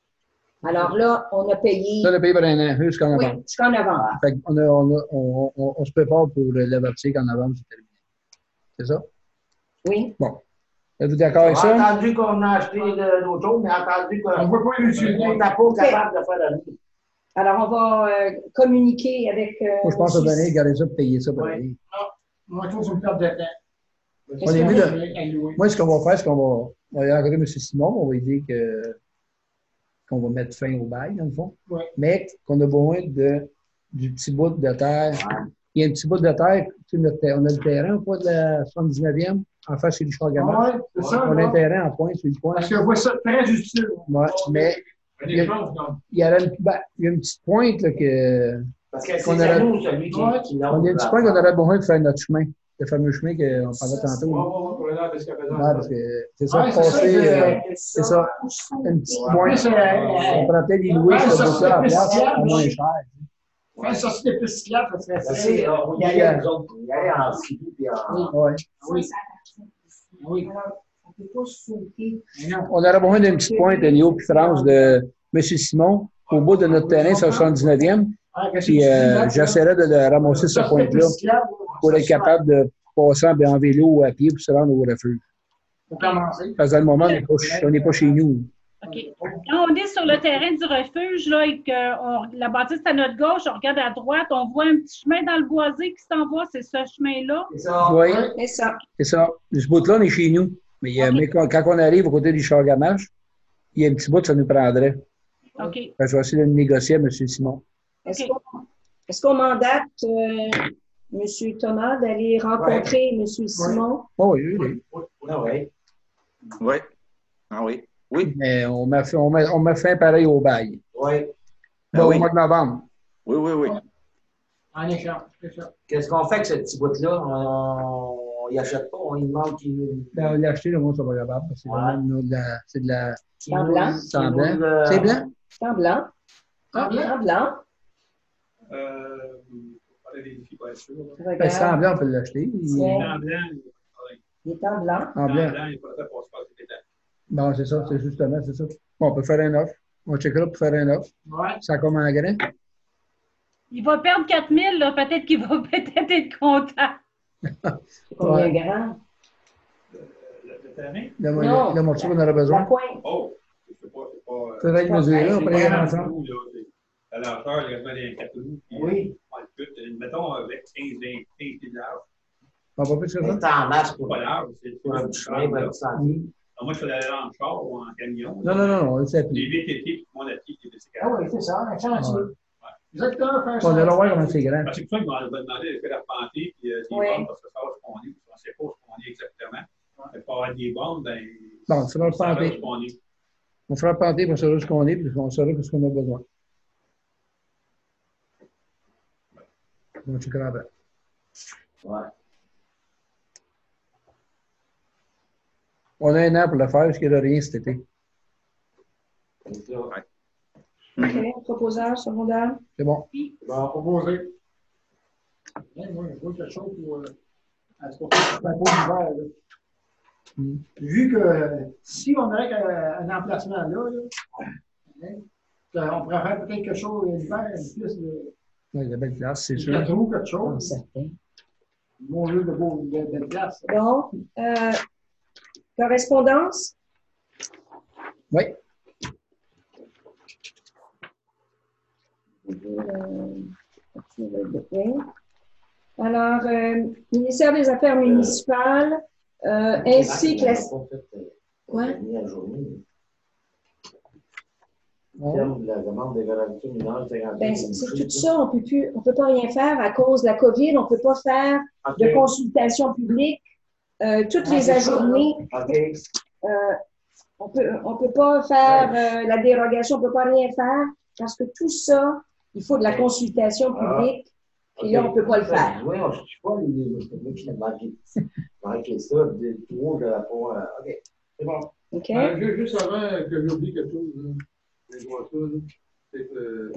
Alors là, on a payé, Ça, on a payé pour un an, jusqu'en oui, novembre. jusqu'en novembre. Fait qu'on a, on, a, on, on, on se prépare pour l'avertir qu'en novembre, c'est terminé. C'est ça? Oui. Êtes-vous d'accord On avec a ça? entendu qu'on a acheté de l'autre chose, mais on a entendu On ne qu'on peut pas l'utiliser. n'est pas capable de faire la vie. Alors, on va euh, communiquer avec. euh, Moi, je pense que monsieur- donner, garder ça, payer ça pour Ouais. l'année. Moi, je trouve que c'est une perte de temps. On est mieux de- À louer. Moi, ce qu'on va faire, c'est qu'on va, on va y rencontrer M. Simon, on va lui dire que, qu'on va mettre fin au bail, dans le fond. Ouais. Mais qu'on a besoin de, du petit bout de terre. Il y a un petit bout de terre, tu sais, notre terre- on a le terrain au pas de la soixante-dix-neuvième, en face sur Richard Gamache. Ouais, c'est ça. On a là. un terrain en pointe, sur le point. Parce que je vois ça très utile. Ouais, mais Un échange, donc. il y, a une, ben, il y a une petite pointe là, que. Parce que Qu'on c'est à aurait- nous, celui qui, Ouais. qui l'a. On a un petit point qu'on aurait besoin de faire notre chemin. Le fameux chemin qu'on parlait Ça, tantôt. Ouais, hein. ouais, ouais, pour aller jusqu'à présent. Ouais, parce que c'est ça, Ouais, c'est ça, passer. c'est- euh, c'est ça. Une petite En pointe. plus, euh, On pourrait peut-être y louer Ouais, ce ça, bout-là en c'est place, spécial, à moins oui. cher. faire sortir des pistes cyclables, parce que Ça, c'est. c'est, euh, on y allait, nous autres. On y allait en ski, puis en. Ouais. Oui. Oui. Alors, on ne peut pas sauter. Mais non. On aurait besoin d'une petite pointe de Néo puis France de M. Simon au bout de notre terrain sur le soixante-dix-neuvième. Ah, qu'est-ce Puis que tu euh, dis, j'essaierai de, de ramasser ce sortir des point-là pistes cyclables, pour ça, être c'est capable de passer en, en vélo ou à pied pour se rendre au refuge. Pour commencer. Parce que dans le moment, on n'est pas, ch- on n'est pas chez nous. OK. Quand on est sur le terrain du refuge, là, et que on- la bâtisse est à notre gauche, on regarde à droite, on voit un petit chemin dans le boisé qui s'en va, c'est ce chemin-là. C'est ça. Oui, C'est ça. c'est ça. Ce bout-là, on est chez nous. Mais, euh, Ok. mais quand, quand on arrive au côté du char Gamache, il y a un petit bout, ça nous prendrait. OK. Fait que je vais essayer de le négocier à M. Simon. Est-ce OK. qu'on est-ce qu'on mandate euh, M. Thomas d'aller rencontrer M. Simon? Oh, oui, oui, oui. Ah ouais. Oui. Ah oui. Oui. Mais on m'a fait, on m'a, on m'a fait pareil au bail. Oui. Ah Bon, oui. au mois de novembre. Oui, oui, oui. En échange, c'est ça. Qu'est-ce qu'on fait avec ce petit bout-là? On y achète pas, on y demande qu'il nous. Ben, on l'a acheté, le monde ne sera pas capable. parce que C'est Ouais. vraiment de la- c'est de la. qu'il En nous- blanc. qu'il C'est en nous blanc. le- C'est blanc? C'est en blanc. Ah, bien. En blanc. Euh, faut aller vérifier pour être sûr. là. Ben, c'est en Regarde. blanc, on peut l'acheter. Il- Ouais. Dans blanc, Il est en blanc. En dans blanc. blanc, il faudrait pas se passer des temps. Bon, c'est ça, c'est justement, c'est ça. Bon, on peut faire un offre. On checkera pour faire un offre. Ouais. Ça comme en grain. Il va perdre quatre mille, là. Peut-être qu'il va peut-être être content. C'est combien Ouais. grand? Le, le terrain? Le, Non, le, le morceau qu'on aurait La besoin. pointe. Oh, je sais pas, c'est pas. euh, Faudrait le mesurer, on c'est peut regarder vraiment ensemble. beaucoup, là. C'est- La largeur, il y a des quatre roues. puis, Oui. euh, ouais, tout, mettons, avec quinze vingt pieds de large. On va pas plus que Mais ça? c'est en masse C'est pour, pas large, c'est pour un petit chemin, pour un petit sentier. Alors, moi, je faisais aller en char ou en camion. Non, non, non, non, on le sait Les plus. V T T, puis mon appli, qui était Ah oui, c'est ça, un chantier. Ouais. Exactement, faire un On chantier. va voir comment c'est grand. Parce que c'est pour ça qu'ils m'ont demandé de faire arpenter puis euh, des Oui. bandes parce que ça va ce qu'on est. On ne sait pas ce qu'on est exactement. Il faut avoir des bandes, ben. Bon, ça va le on savait panter. ce qu'on est. On fera panter pour savoir ce qu'on est, puis on saura ce qu'on a besoin. On checkera après. Ouais. On a un an pour le faire, parce qu'il n'y a rien cet été. C'est ça. OK. Proposeur, secondaire. C'est bon. Bon, proposer. Ouais, moi, je veux quelque chose pour. Euh, à ce qu'on fait la peau d'hiver, là. Mm. Vu que euh, si on aurait un, un emplacement là, là hein, on pourrait faire peut-être quelque chose l'hiver, plus de. Ouais, il y a belle place, c'est sûr. Quatre roues, quelque Ah, chose. certain. Mon lieu de beau, de belle place. Bon. Euh, correspondance? Oui. Alors, euh, ministère des Affaires municipales, euh, ainsi que la. Quoi? La journée. Bon. Terme de la demande d'évaluation mineure, cinquante. Ben, c'est c'est tout ça, on peut plus, on peut pas rien faire à cause de la COVID, on peut pas faire de OK. consultation publique, euh, toutes Ah, les c'est ça, ajournées, OK. euh, on peut, on peut pas faire euh, la dérogation, on peut pas rien faire parce que tout ça, il faut de la Ok. consultation Ah. publique et là, on peut pas le faire. Oui, je ne suis pas les qui manqué. manqué ça, des tours de la fois. euh, OK. C'est bon. OK? Euh, ju- juste avant que j'oublie quelque chose, là, je vois ça, là, c'est que le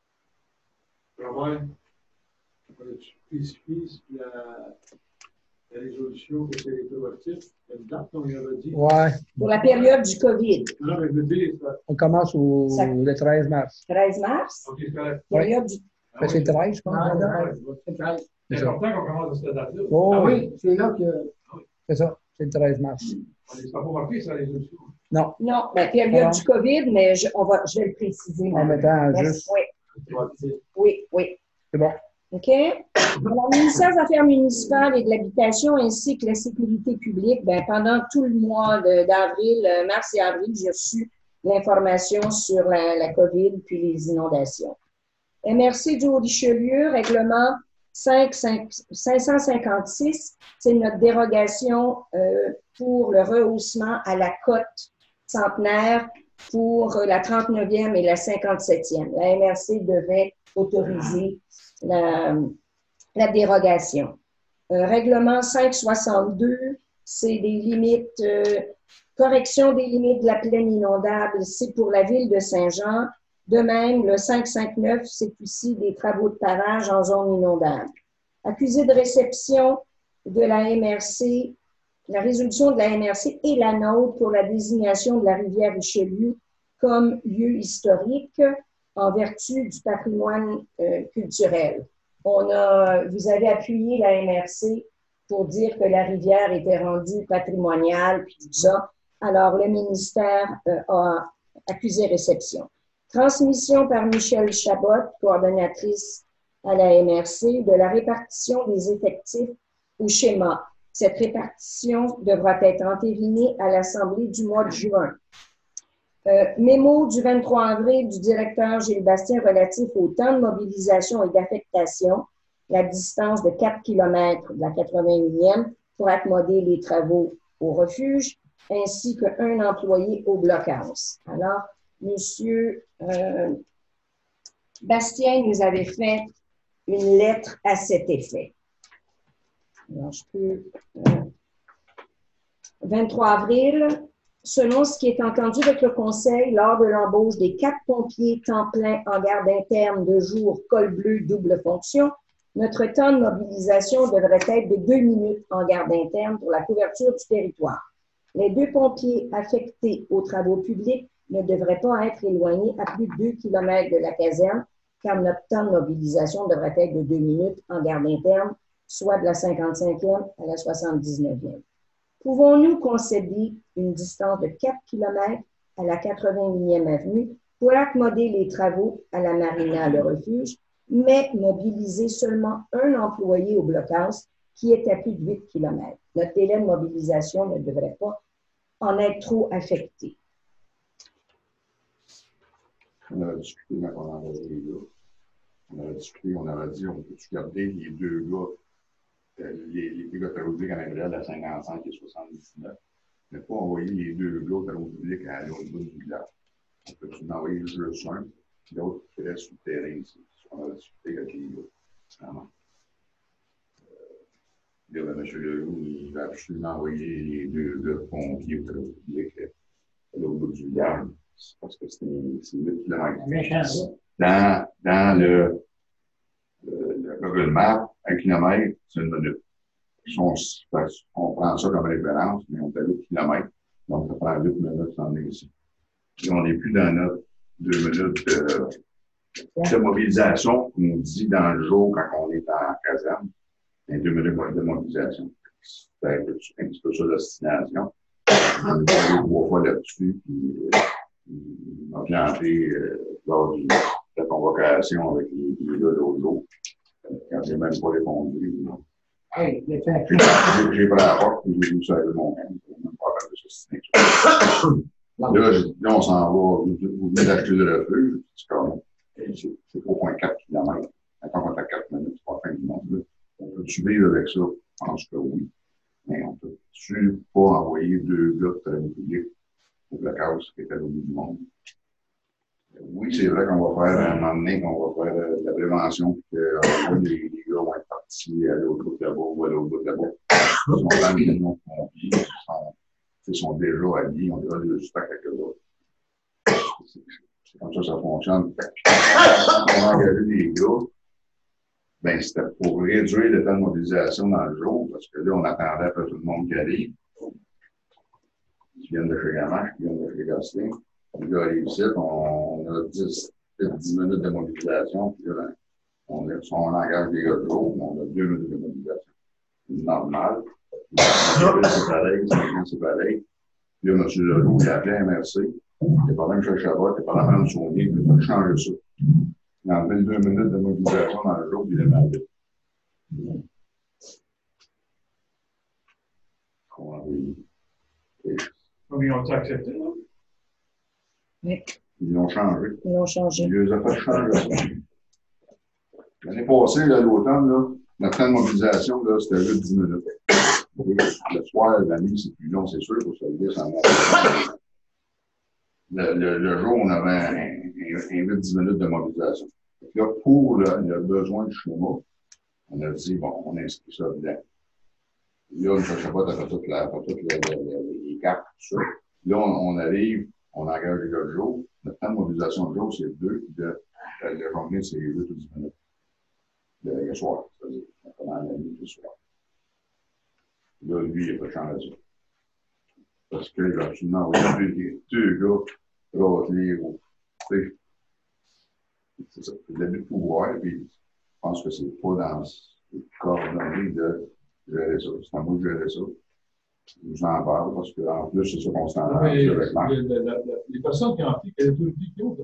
travail, euh, tu spécifies la, la résolution que c'est rétroactif, il y a une date qu'on y avait dit. Ouais, Pour la période du COVID, Non, mais je veux dire, ça- on commence au, Ça- le treize mars. treize mars, ok, c'est correct. période du. Ah Ben, oui. c'est treize, je pense. Non, là. ouais, c'est treize. C'est C'est ça. important qu'on commence à cette date-là. Oh, Ah oui, oui, c'est là que. c'est ça. C'est le treize mars. On ne sera pas marqué sur la résolution. Non, Non, ben, période Ah. du COVID, mais je, on va, je vais le préciser. en mettant Merci. juste. Oui, Rétroactif. oui, oui. C'est bon. OK? Alors, le ministère des Affaires municipales et de l'Habitation ainsi que la sécurité publique, ben, pendant tout le mois de- d'avril, euh, mars et avril, j'ai reçu l'information sur la, la COVID puis les inondations. M R C du Haut-Richelieu, règlement cinq cent cinquante-six, c'est notre dérogation euh, pour le rehaussement à la cote centenaire pour la trente-neuvième et la cinquante-septième. La M R C devait autoriser la, la dérogation. Euh, règlement cinq cent soixante-deux, c'est des limites, euh, correction des limites de la plaine inondable, c'est pour la ville de Saint-Jean. De même, le cinq cent cinquante-neuf, c'est aussi des travaux de pavage en zone inondable. Accusé de réception de la M R C, la résolution de la M R C et la nôtre pour la désignation de la rivière Richelieu comme lieu historique en vertu du patrimoine euh, culturel. On a, vous avez appuyé la M R C pour dire que la rivière était rendue patrimoniale, puis tout ça. Alors, le ministère euh, a accusé réception. Transmission par Michel Chabot, coordonnatrice à la M R C, de la répartition des effectifs au schéma. Cette répartition devra être entérinée à l'Assemblée du mois de juin. Euh, mémo du vingt-trois avril du directeur Gilles Bastien relatif au temps de mobilisation et d'affectation, la distance de quatre kilomètres de la quatre-vingt-unième pour accommoder les travaux au refuge, ainsi qu'un employé au blockhouse. Alors, Monsieur euh, Bastien nous avait fait une lettre à cet effet. Alors, je peux... Euh, vingt-trois avril, selon ce qui est entendu avec le Conseil, lors de l'embauche des quatre pompiers temps plein en garde interne de jour, col bleu, double fonction, notre temps de mobilisation devrait être de deux minutes en garde interne pour la couverture du territoire. Les deux pompiers affectés aux travaux publics ne devraient pas être éloignés à plus de deux kilomètres de la caserne, car notre temps de mobilisation devrait être de deux minutes en garde interne soit de la cinquante-cinquième à la soixante-dix-neuvième. Pouvons-nous concéder une distance de quatre kilomètres à la quatre-vingt-unième avenue pour accommoder les travaux à la marina, le refuge, mais mobiliser seulement un employé au blockhouse qui est à plus de huit kilomètres? Notre délai de mobilisation ne devrait pas en être trop affecté. On avait discuté quand on avait les gars. On avait discuté, on avait dit, on peut-tu garder les deux gars, euh, les, les gars terrorisés en Montréal à cinquante-cinq et soixante-dix-neuf, mais pas envoyer les deux gars terrorisés à l'autre bout du village. On peut-tu en envoyer juste un, puis l'autre qui reste sur le terrain ici. On avait discuté avec les gars. Vraiment. Là, ben, M. Leroux, il va absolument envoyer les deux gars pompiers au terrorisés à l'autre bout du village. Parce que c'est huit kilomètres. Méchant, Dans, dans le, le, le Google Maps, un kilomètre, c'est une minute. On, on prend ça comme référence, mais on est à huit kilomètres, donc ça prend huit minutes sans aller ici. Et on n'est plus dans notre deux minutes de, de mobilisation, qu'on dit dans le jour quand on est en caserne, et deux minutes de mobilisation. C'est un petit peu ça la destination. On est allé trois fois là-dessus, puis on a planté euh, lors de la convocation avec les, les gars l'autre jour. Quand j'ai même pas répondu. Hey, j'ai, j'ai pris la porte et j'ai vu ça avec mon même. Même pas de ce là, là, on s'en va. Vous, vous venez d'acheter de refuge. C'est, c'est trois virgule quatre kilomètres. Quand on est à quatre minutes, c'est pas fin du monde. On peut-tu vivre avec ça? Je pense que oui. Mais on peut-tu pas envoyer deux gars de travail public au blochouse qui est à l'autre bout du monde? Oui, c'est vrai qu'on va faire un moment donné, qu'on va faire de la prévention, que euh, les, les gars vont être partis à l'autre bout de là-bas ou à l'autre bout de là-bas. Ils sont dans les camions de pompiers, ils sont, ils sont déjà alliés, on a le stock avec eux autres. C'est, c'est comme ça que ça fonctionne. Quand on a engagé les gars, ben, c'était pour réduire le temps de mobilisation dans le jour, parce que là, on attendait après tout le monde qui arrive. Ils viennent de chez Gamache, ils viennent de chez Gosselin. Les gars arrivent ici, on a dix, dix minutes de mobilisation, puis là, on, est, on engage les gars de jour, on a deux minutes de mobilisation. C'est normal. C'est pareil, c'est pareil. Puis là, M. Leroux, il a appelé M R C. Il est pas même chez Chabot, il est pas même soigné, il peut changer ça. Il a enlevé deux minutes de mobilisation dans le jour, puis il l'a enlevé. Oui. Comme ils ont accepté, non? Oui. Ils l'ont changé. Ils l'ont changé. Ils les ont fait changer ça. L'année passée, là, l'automne, là, notre temps de mobilisation, là, c'était juste dix minutes. Le soir, la nuit, c'est plus long, c'est sûr, pour se lever sans le, le, le jour, on avait un, un, un huit dix minutes de mobilisation. Là, pour le, le besoin du schéma, on a dit, bon, on inscrit ça dedans. Là, je ne sais pas, tu as fait toutes les cartes, tout ça. Là, on, on arrive, on engage les gars de jour. Notre temps de mobilisation de jour, c'est deux. De, de la journée, c'est huit ou dix minutes. Le, le soir, c'est-à-dire, pendant la nuit, le soir. Là, lui, il n'a pas changé ça. Parce qu'il va absolument envoyer deux, deux gars, rôtir, ou, tu sais, c'est ça. C'est de l'abus de pouvoir, puis je pense que c'est pas dans le coordonné de gérer ça. C'est à moi de gérer ça. Je vous en parle parce qu'en plus, c'est ça qu'on s'en rend avec Marc. Les personnes qui ont appris, quelle autorité qui ont?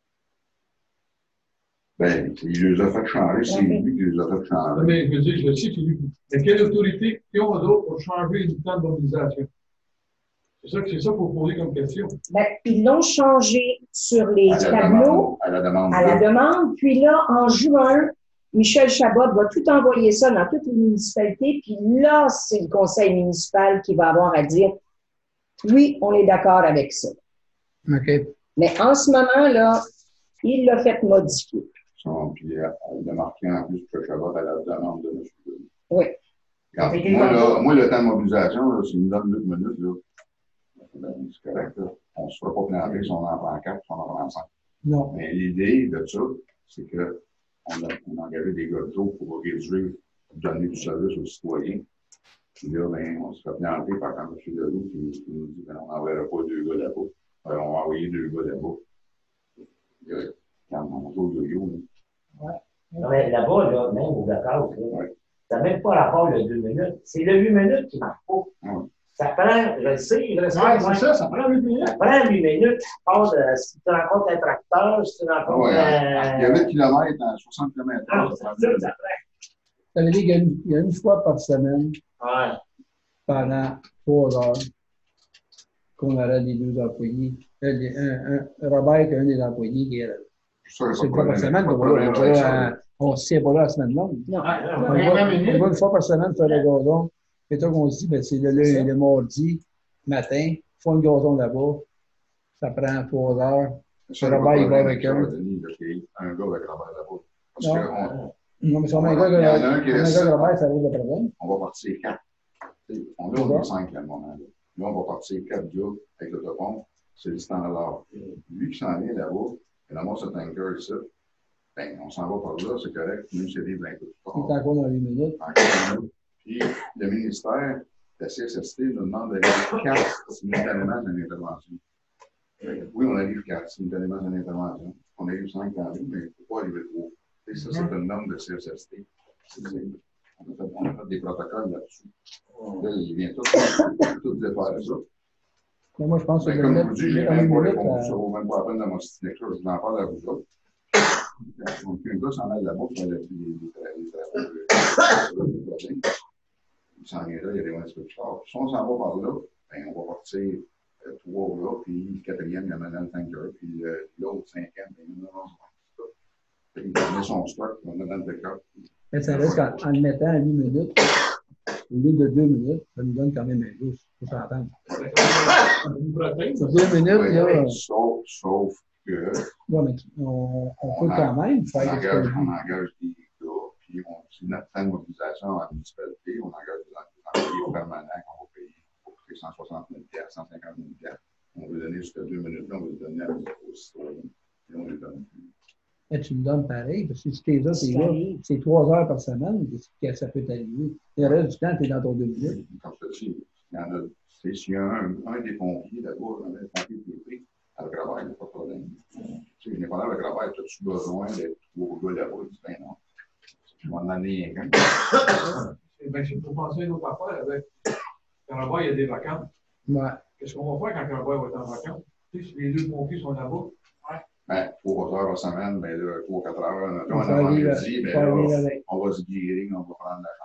Ben, il les a fait changer, c'est lui qui les a fait changer. Mais je veux dire, je sais que lui. Mais quelle autorité qui ont d'autres pour changer le temps de mobilisation? C'est ça qu'il faut poser comme question. Ben, ils l'ont changé sur les à tableaux demande, à la demande. à la demande. Puis là, en juin, Michel Chabot va tout envoyer ça dans toutes les municipalités. Puis là, c'est le conseil municipal qui va avoir à dire oui, on est d'accord avec ça. OK. Mais en ce moment-là, il l'a fait modifier. Son, puis il a marqué en plus que Chabot à la demande de M. Leroux. Oui. Quand, moi, là, moi, le temps de mobilisation, là, s'il me donne huit minutes, là, ben, c'est correct. Là. On ne se fera pas planter si on en prend quatre, si on en prend cinq. Non. Mais l'idée de ça, c'est qu'on a, on a engagé des gars de jour pour réduire, donner du service aux citoyens. Puis là, ben, on se fait planter par quand M. Leroux qui, qui nous dit qu'on n'enverra pas deux gars là-bas. Alors, on va envoyer deux gars là-bas. Quand on joue au yo-yo. Ouais. Non, mais là-bas, là, même au blackout, là, ouais. Ça n'a même pas rapport le deux minutes. C'est le huit minutes qui ne marche pas. Ouais. Ça prend, je le sais, je le sais. Ouais, c'est ça, ça prend huit minutes. Ça prend huit minutes. Tu passes, euh, si tu rencontres un tracteur, si tu rencontres Ouais, un. il y a huit kilomètres à soixante kilomètres. Non, c'est ça, ça prend. Ça veut dire qu'il y a une, il y a une fois par semaine, Ouais. pendant trois heures, qu'on aurait les deux employés. Un, un, un, Robert, qui est un des employés, qui est là. C'est une fois par semaine qu'on va là. On va, on ne se tient pas là la semaine longue. Non. Ouais, On ouais, va, ouais. on va une fois par semaine faire le gazon. Et toi, qu'on se dit, ben, c'est le, le, le mardi matin, font le gazon là-bas. Ça prend trois heures. Ça, Robert, il va avec un. un. Un gars avec Robert là-bas. Parce Non. que Non, mais si on a un il y gars en a un qui de reste. Robert, ça arrive de problème. On va partir quatre. On est on est cinq à le moment. Là, Là, on va partir quatre gars avec l'autopompe. C'est le standard. Lui qui s'en vient là-bas, et là, moi, ce tanker ici, ben, on s'en va par là, c'est correct. Nous, c'est des vingt coups. Il est encore dans huit minutes. Puis, le ministère, la C S S T, nous demande d'aller quatre simultanément dans l'intervention. Oui, on arrive quatre simultanément dans l'intervention. On arrive cinq dans l'une, mais il ne faut pas arriver trois. Et ça, c'est une norme de C S S T. On a, fait, on a fait des protocoles là-dessus. Là, il vient tout, tout de faire ça. Mais moi, je pense que Ben, le comme je mettre vous dis, j'ai en même huit pas minutes, répondu, ça euh, vaut même pas la peine de mon signature, je vous en parle à vous autres. Donc, un gars s'en aille là-bas pour aller les travaux. Il s'en vient là, il y a des inspecteurs. Si on s'en va par là, ben, on va partir euh, trois là, puis le quatrième, il y en a dans le tanker, puis euh, l'autre, cinquième, ben, il y en a dans le il met son stock, on a dans le pick-up. mais ça reste qu'en en le mettant à huit minutes, au lieu de deux minutes, ça nous donne quand même un douze. Il faut s'entendre. Deux minutes, Oui, là, oui, sauf, sauf que. ouais, mais on, on On peut quand même On faire des engage, produits. on engage des gars, puis on, c'est notre plan de mobilisation en municipalité, on engage des employés permanents qu'on va payer pour coûter cent soixante mille, cent cinquante mille. On veut donner jusqu'à deux minutes, là, on veut le donner aux citoyens. Et on les donne plus. Mais tu me donnes pareil, parce que si tu es là, t'es là, c'est trois heures par semaine, que ça peut t'arriver. Le reste du temps, tu es dans ton deux minutes. Comme je te dis, il y en a, c'est s'il y a un, un des pompiers là-bas, un des pompiers privés, avec Robert, il n'y a pas de problème. Tu sais, il n'est pas là avec Robert, as-tu besoin d'être trois gars là-bas? Il dit, ben non. Je vais en amener un gars. Ben, j'ai pour penser à une autre affaire avec. Quand Robert, il y a des vacances. Ouais. Qu'est-ce qu'on va faire quand Robert va être en vacances? Tu sais, si les deux pompiers sont là-bas. Ben, trois heures par semaine, ben là, trois, quatre heures. On On fait a arriver- vendredi, ben on fait arriver là, avec. on va se guérir, on va prendre la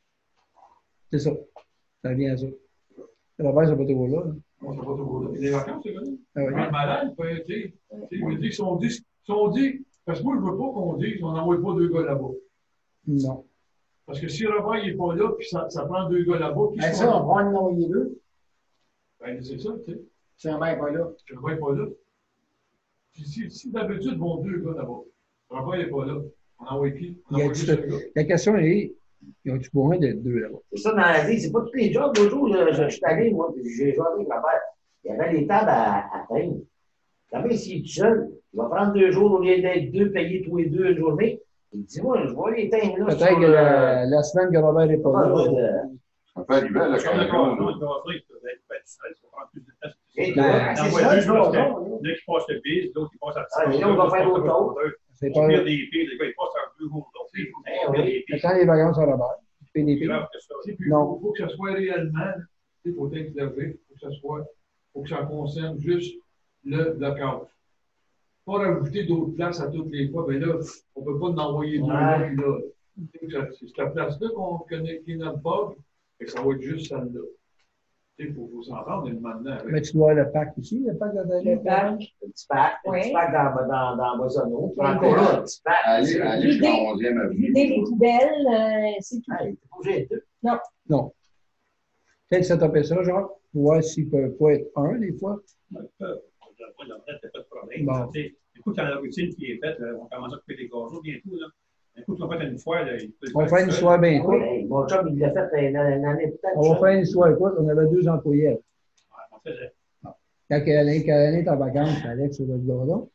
chambre. C'est ça. Ça revient à ça. Robert, c'est pas trop là. là. On ne sait pas trop là. Il y a des vacances, c'est comme ça. Ah oui. Un malade, il peut, tu sais, tu sais, il me dit, si on dit, si on dit, parce que moi, je ne veux pas qu'on dise, on n'envoie pas deux gars là-bas. Non. Parce que si Robert n'est pas là, puis ça, ça prend deux gars là-bas, qui Ben, sont ça, là? on va en envoyer deux. Ben, c'est ça, tu sais. Si un mec n'est pas là. Robert n'est pas là. Puis si, si d'habitude, vont deux gars là-bas, Robert n'est pas là, on envoie qui? On Il y a envoie juste un du- gars. La question est, y a-tu besoin d'être deux là-bas? C'est ça dans la vie. C'est pas tous les jobs. L'autre jour, je, je, je suis allé, moi, puis j'ai joué avec ma mère. Il y avait les tables à, à peindre. Savez, s'il est tout seul, il va prendre deux jours au lieu d'être deux, payés tous les deux une journée. Il dit, moi, je vois les teindre là. Peut-être que la, la semaine que Robert n'est pas Ah, là. ouais, Ça peut arriver, là, Sur le quand gazon, on le gazon, il peut être pas seul, ça prend plus de temps. Et Ben, toi, On c'est envoie ça, deux le parce que gazon, il y en a qui passent le bise, l'autre qui passe à Ah, mais là, on va faire autre chose. C'est On pas. pire des pires, les gars, ils passent à deux jours, l'autre, il faut Eh pire oui. des pires. Quand les vacances à Robert, tu fais des C'est filles. grave que ça. Tu sais, puis Non. Il faut que ça soit réellement, il faut être levé, il faut que ça soit, faut que ça concerne juste le blocage. Pas rajouter d'autres places à toutes les fois, mais là, on ne peut pas en envoyer deux là, Ouais. puis là. Tu sais, C'est cette place-là qu'on connaît, qui est notre bug, et ça va être juste celle-là. Il faut, faut s'entendre maintenant avec. Mais tu dois avoir le pack aussi, le pack de Le pack. Un petit pack, un Oui. petit pack dans, dans, dans Boissonneau. Oui. Encore là, un petit pack. Aller, aller jusqu'à L'idée- onzième avenue. Vider les poubelles, euh, c'est tout. Ah, il était pas obligé de deux. Non. Peut-être setuper ça, genre, voir s'il peut pas être un, des fois. Moi, il n'y a pas de problème. Bon. Tu sais, écoute, dans la routine qui est faite, là, on commence à couper des gazons bientôt. Là. Écoute, on va faire une fois. Là, il peut le On va faire faire une seul. soirée bien Oui, courte. hey, mon chum, il l'a fait une, une année peut-être. On va faire une soirée courte. On avait deux employés. Ouais, on faisait. Quand Alain, quand Alain est en vacances, Alex sur le gazon,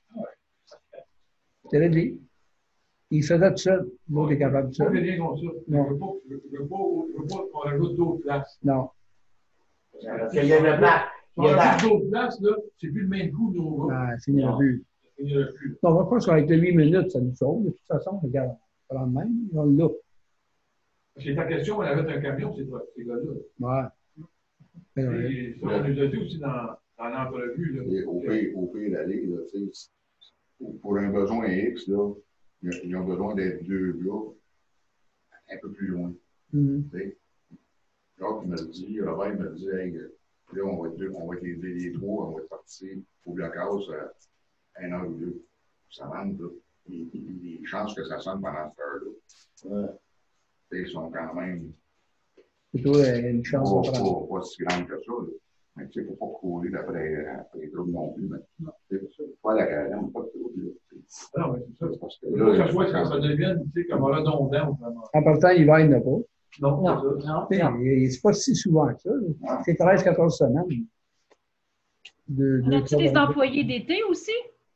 c'est réglé. Il faisait tout seul. L'autre est capable tout Pas seul. rien comme ça. Je Non. ne veux pas, je veux- je veux pas, je veux pas qu'on rajoute d'autres places. Non. Parce qu'il y a le pack. Si Il on y a le pack. rajoute d'autres places, là, c'est plus le même coût, nos gars. Ah, c'est mieux vu. Ça finira plus. Non, on va pas qu'avec les huit minutes, ça nous sauve. De toute façon, regarde, on prend le même, on l'a. C'est ta question, on avait un camion, c'est toi, ces gars-là. Ouais. Et ça, on nous a dit aussi dans, dans l'entrevue. Là. Et au pays, au pays d'aller, là, pour un besoin X, là, ils ont besoin d'être deux gars un peu plus loin. Mm-hmm. Jacques me le dit, Robert me le dit, hey, là, on va être, deux, on va être les, les trois, on va être partis au blockhouse à un heure ou deux. Ça rentre, là. Les, les chances que ça sonne pendant cette heure-là, ouais. Ils sont quand même. C'est plutôt une chance pas, de prendre. Pas, pas si grande que ça. Là. Mais tu sais, il ne faut pas courir après, après les troubles non plus. Mais pas la carrière, pas de troubles. Non, mais c'est ça. Parce que là, ça soit que ça devienne, tu sais, comme redondant. En partant, l'hiver, il n'y en a pas. Non, non. C'est pas si souvent que ça. C'est treize à quatorze semaines. De, de a-t-il des employés d'été aussi?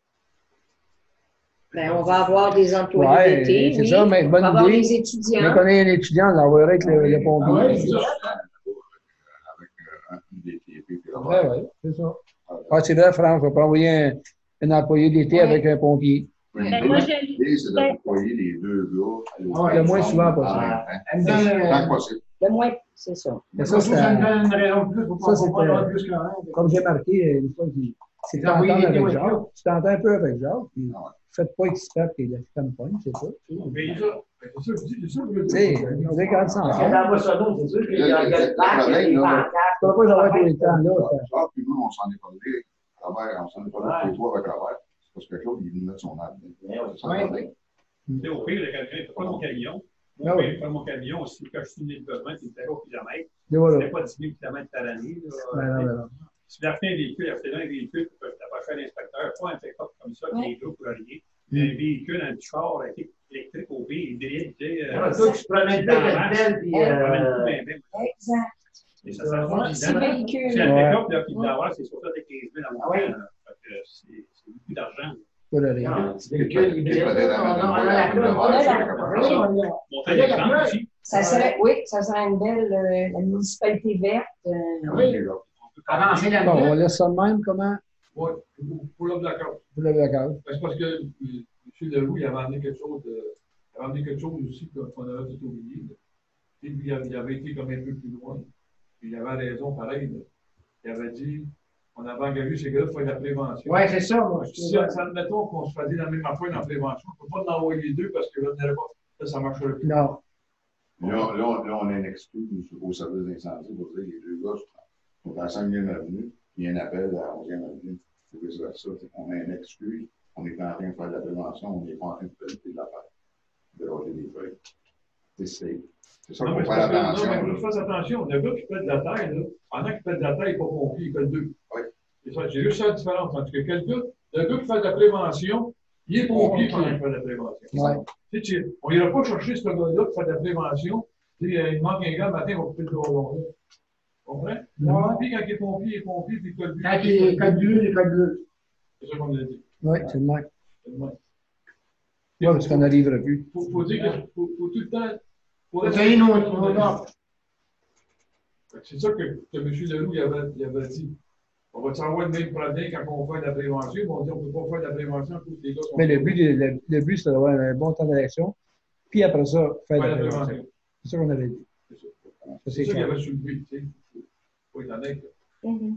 Ben, on va avoir des employés ouais, d'été, c'est oui. ça, mais bonne on va avoir idée. des étudiants. Mais qu'on ait un étudiant, on l'envoierait avec le, le pompier. Ah ouais, c'est ça. Avec un D T P. Oui, oui, c'est ça. Ah, c'est vrai, France, on peut envoyer un, un employé d'été ouais. avec un pompier. Oui, ben, moi, l'idée, c'est d'employer les deux gars. Ah, le moins souvent possible. Ah, tant que possible. Le moins, c'est ça. Mais ça, c'est une raison de plus. Ça, c'est comme j'ai marqué une fois, c'est que tu t'entends avec Jacques. Tu t'entends un peu avec Jacques. Puis, faites pas exprès que les femmes pognent, c'est ça. Mais c'est ça, c'est ça, c'est ça. Tu sais, on est quand ça. Dans moi, ça, c'est sûr qu'il y a le parc, il y a pas d'avoir tous les temps là. Jacques, puis nous, on s'en est parlé. On s'en est parlé pour toi avec Robert. Parce que Claude, il nous met son âme. C'est ça le problème. Au pire, le quelqu'un ne fait pas mon camion. Moi, je fais mon camion, si je suis né de besoin, c'est zéro kilomètre. Ce n'est pas dix mille kilomètres par année. Si tu as fait un véhicule, acheter un véhicule, tu n'as pas fait l'inspecteur, pas un pick-up comme ça, qui est gros pour rien. Un véhicule, un petit char électrique au B, hybride. Tu sais, toi, tu prenais le belle, puis. Exact. Et ça sert pas C'est un véhicule. C'est un pick-up qu'il doit avoir, c'est soixante-quinze mille à mon temps. C'est beaucoup d'argent. Ça serait, oui, ça serait une belle euh, la municipalité verte. Euh, oui. Avancer la bon, on laisse ça de même, comment? Oui, pour le blackout. Pour le blackout. C'est parce que M. Leroux, il avait amené quelque chose, de, il avait amené quelque chose aussi qu'on avait tout oublié. Il, il avait été comme un peu plus loin. Puis il avait raison, pareil. Là. Il avait dit. On avait engagé ces gars-là pour faire de la prévention. Oui, c'est ça. Moi, si ça, admettons qu'on se faisait la même affaire dans la prévention, on ne peut pas en envoyer les deux parce que là, là ça ne marcherait plus. Non. Là, là, là, on a une excuse au service d'incendie pour dire que les deux gars sont à cinquième avenue, il y a un appel à la onzième avenue. C'est vice-versa. On a une excuse, on est en train de faire de la prévention, on n'est pas en train de pelleter de l'affaire, de roter des feuilles. C'est ça qu'il faut faire attention. Non, mais il faut faire attention. Le gars qui fait de la terre, là, pendant qu'il fait de la terre, il n'est pas pompier, il fait le deux. Oui. C'est juste ça la différence. Parce que quelqu'un, le gars qui fait de la prévention, il est pompier pendant qu'il fait de la prévention. Ouais. Tu sais, on n'ira pas chercher ce gars-là qui fait de la prévention. Tu sais, il manque un gars, le matin, il va couper le cordon. Tu comprends? Non. Puis quand il est pompier, il est pompier, puis il colle bleu. Quand il est code bleu, il est code bleu. C'est ça qu'on a dit. Oui, c'est le même. C'est le même. Oui, parce qu'on n'arrivera plus. Il faut, faut dire qu'il faut, faut tout le temps. Faut essayer nos normes. C'est ça que, que M. Leroux il avait, il avait dit. On va savoir le même problème quand on fait de la prévention. On dit qu'on ne peut pas faire de la prévention pour les gars sont. Mais le but, le, le but c'est d'avoir un bon temps d'action. Puis après ça, faire de la prévention. C'est ça qu'on avait dit. C'est ça. C'est ça qu'il avait soulevé. Tu sais. Il faut être honnête. Oui.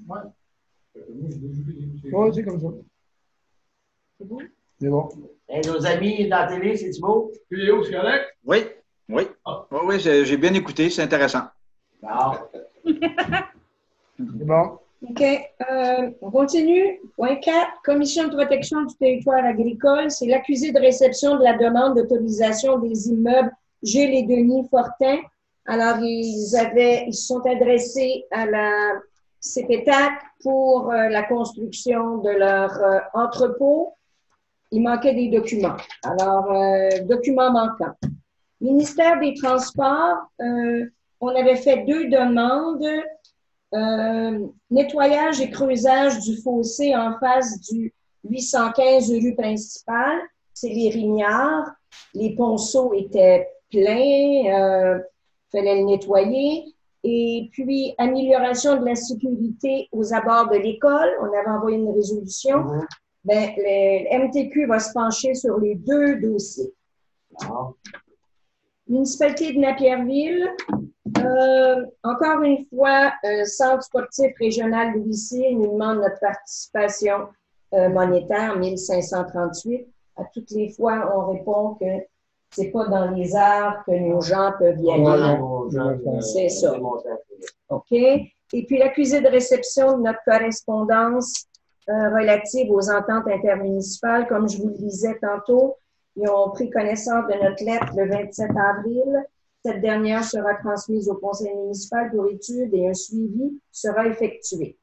Oui, c'est comme ça. C'est bon? C'est bon. Et nos amis dans la télé, c'est-tu beau? Puis Léo, c'est correct? Oui. Oui. Ah. Oui, oui, j'ai bien écouté, c'est intéressant. Non. C'est bon. OK. Euh, on continue. Point quatre. Commission de protection du territoire agricole. C'est l'accusé de réception de la demande d'autorisation des immeubles Gilles et Denis Fortin. Alors, ils avaient, ils se sont adressés à la C P T A C pour euh, la construction de leur euh, entrepôt. Il manquait des documents. Alors, euh, documents manquants. Ministère des Transports, euh, on avait fait deux demandes. Euh, nettoyage et creusage du fossé en face du huit cent quinze rue principale. C'est les Rignards. Les ponceaux étaient pleins. Il euh, fallait le nettoyer. Et puis, amélioration de la sécurité aux abords de l'école. On avait envoyé une résolution. Mm-hmm. Ben, le M T Q va se pencher sur les deux dossiers. Ah. Municipalité de Napierville, euh, encore une fois, euh, Centre sportif régional Louis-Cyr nous demande notre participation euh, monétaire, mille cinq cent trente-huit. À toutes les fois, on répond que c'est pas dans les arts que nos gens peuvent y aller. C'est ça. OK. Et puis, l'accusé de réception de notre correspondance euh, relative aux ententes intermunicipales, comme je vous le disais tantôt, ils ont pris connaissance de notre lettre le vingt-sept avril. Cette dernière sera transmise au conseil municipal pour étude et un suivi sera effectué.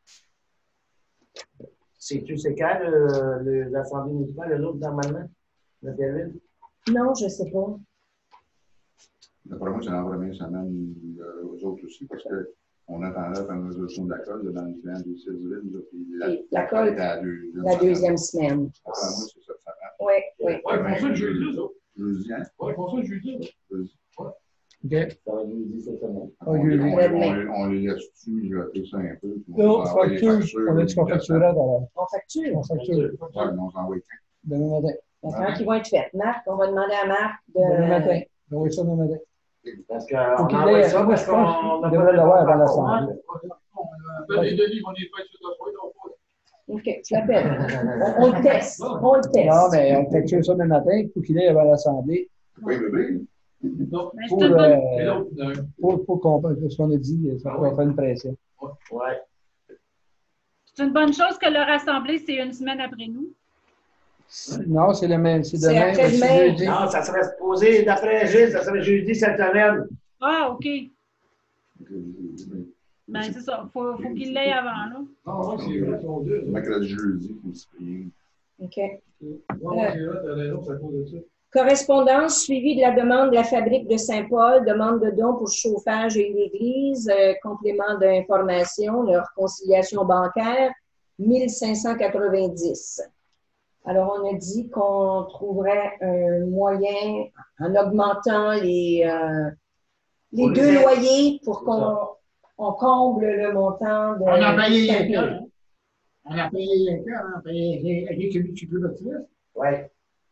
Sais-tu c'est quand le- le- l'Assemblée municipale, le l'autre normalement? La période? Non, je ne sais pas. D'après moi, c'est dans la première semaine, euh, aux autres aussi, parce qu'on attendait la fameuse leçon de la colle dans le plan des six villes. Puis la, Et la colle, était à la deuxième la deuxième semaine. D'après moi, c'est ça que ça prend. Oui, oui. Ouais, ils font ça le jeudi, eux autres. Jeudi, hein? Ouais, ils font ça le jeudi, eux. Jeudi. OK. Ça va jeudi cette semaine. Ah, On, les- jeudi. on, les- on, on les laisse-tu mijoter ça un peu? puis on Non, les envoie les facture. factures, On a dit qu'on puis facturait alors. On facture. On facture. Ouais, mais on s'envoie quand? Demain matin. Quand ils vont être faits. Marc, on va demander à Marc de. Demain matin. On va ça demain matin. Parce qu'on Faut qu'il envoie l'ait- ça moi, parce je qu'on pense n'a qu'il pas devrait de l'avoir avant réponse à l'Assemblée. Ben, les Denis vont les faire sur la fois, donc, ouais. OK, je l'appelle. On, on le teste. On le teste. Non, mais on facture ça demain matin. Il faut qu'il aille avant l'Assemblée. Oui, bébé. Non, Ben, Pour, c'est une bonne- euh, mais l'autre, non. pour, pour qu'on ce qu'on a dit, ça Ah va oui. faire une pression. Ouais. c'est une bonne chose que leur assemblée, c'est une semaine après nous. Non, c'est le même. C'est C'est demain. après mais c'est demain. jeudi. Non, ça serait supposé, d'après Gilles, ça serait jeudi cette semaine. Ah, OK. Mercredi, Ben, c'est ça. Il faut, faut qu'il l'aille avant, là. Non, ouais, c'est eux, ils sont deux. eux. jeudi, faut se prier. OK. Ouais, ouais, c'est eux, t'as raison, c'est à cause de ça. Correspondance suivie de la demande de la fabrique de Saint-Paul, demande de dons pour chauffage et l'église, euh, complément d'information, leur conciliation bancaire, mille cinq cent quatre-vingt-dix. Alors, on a dit qu'on trouverait un moyen, en augmentant les, euh, les Pour deux les aides. loyers pour C'est qu'on ça. on comble le montant de On a payé cinq un mille. cœur. On a payé un cœur, on a payé avec celui qui peut le tuer. Ouais.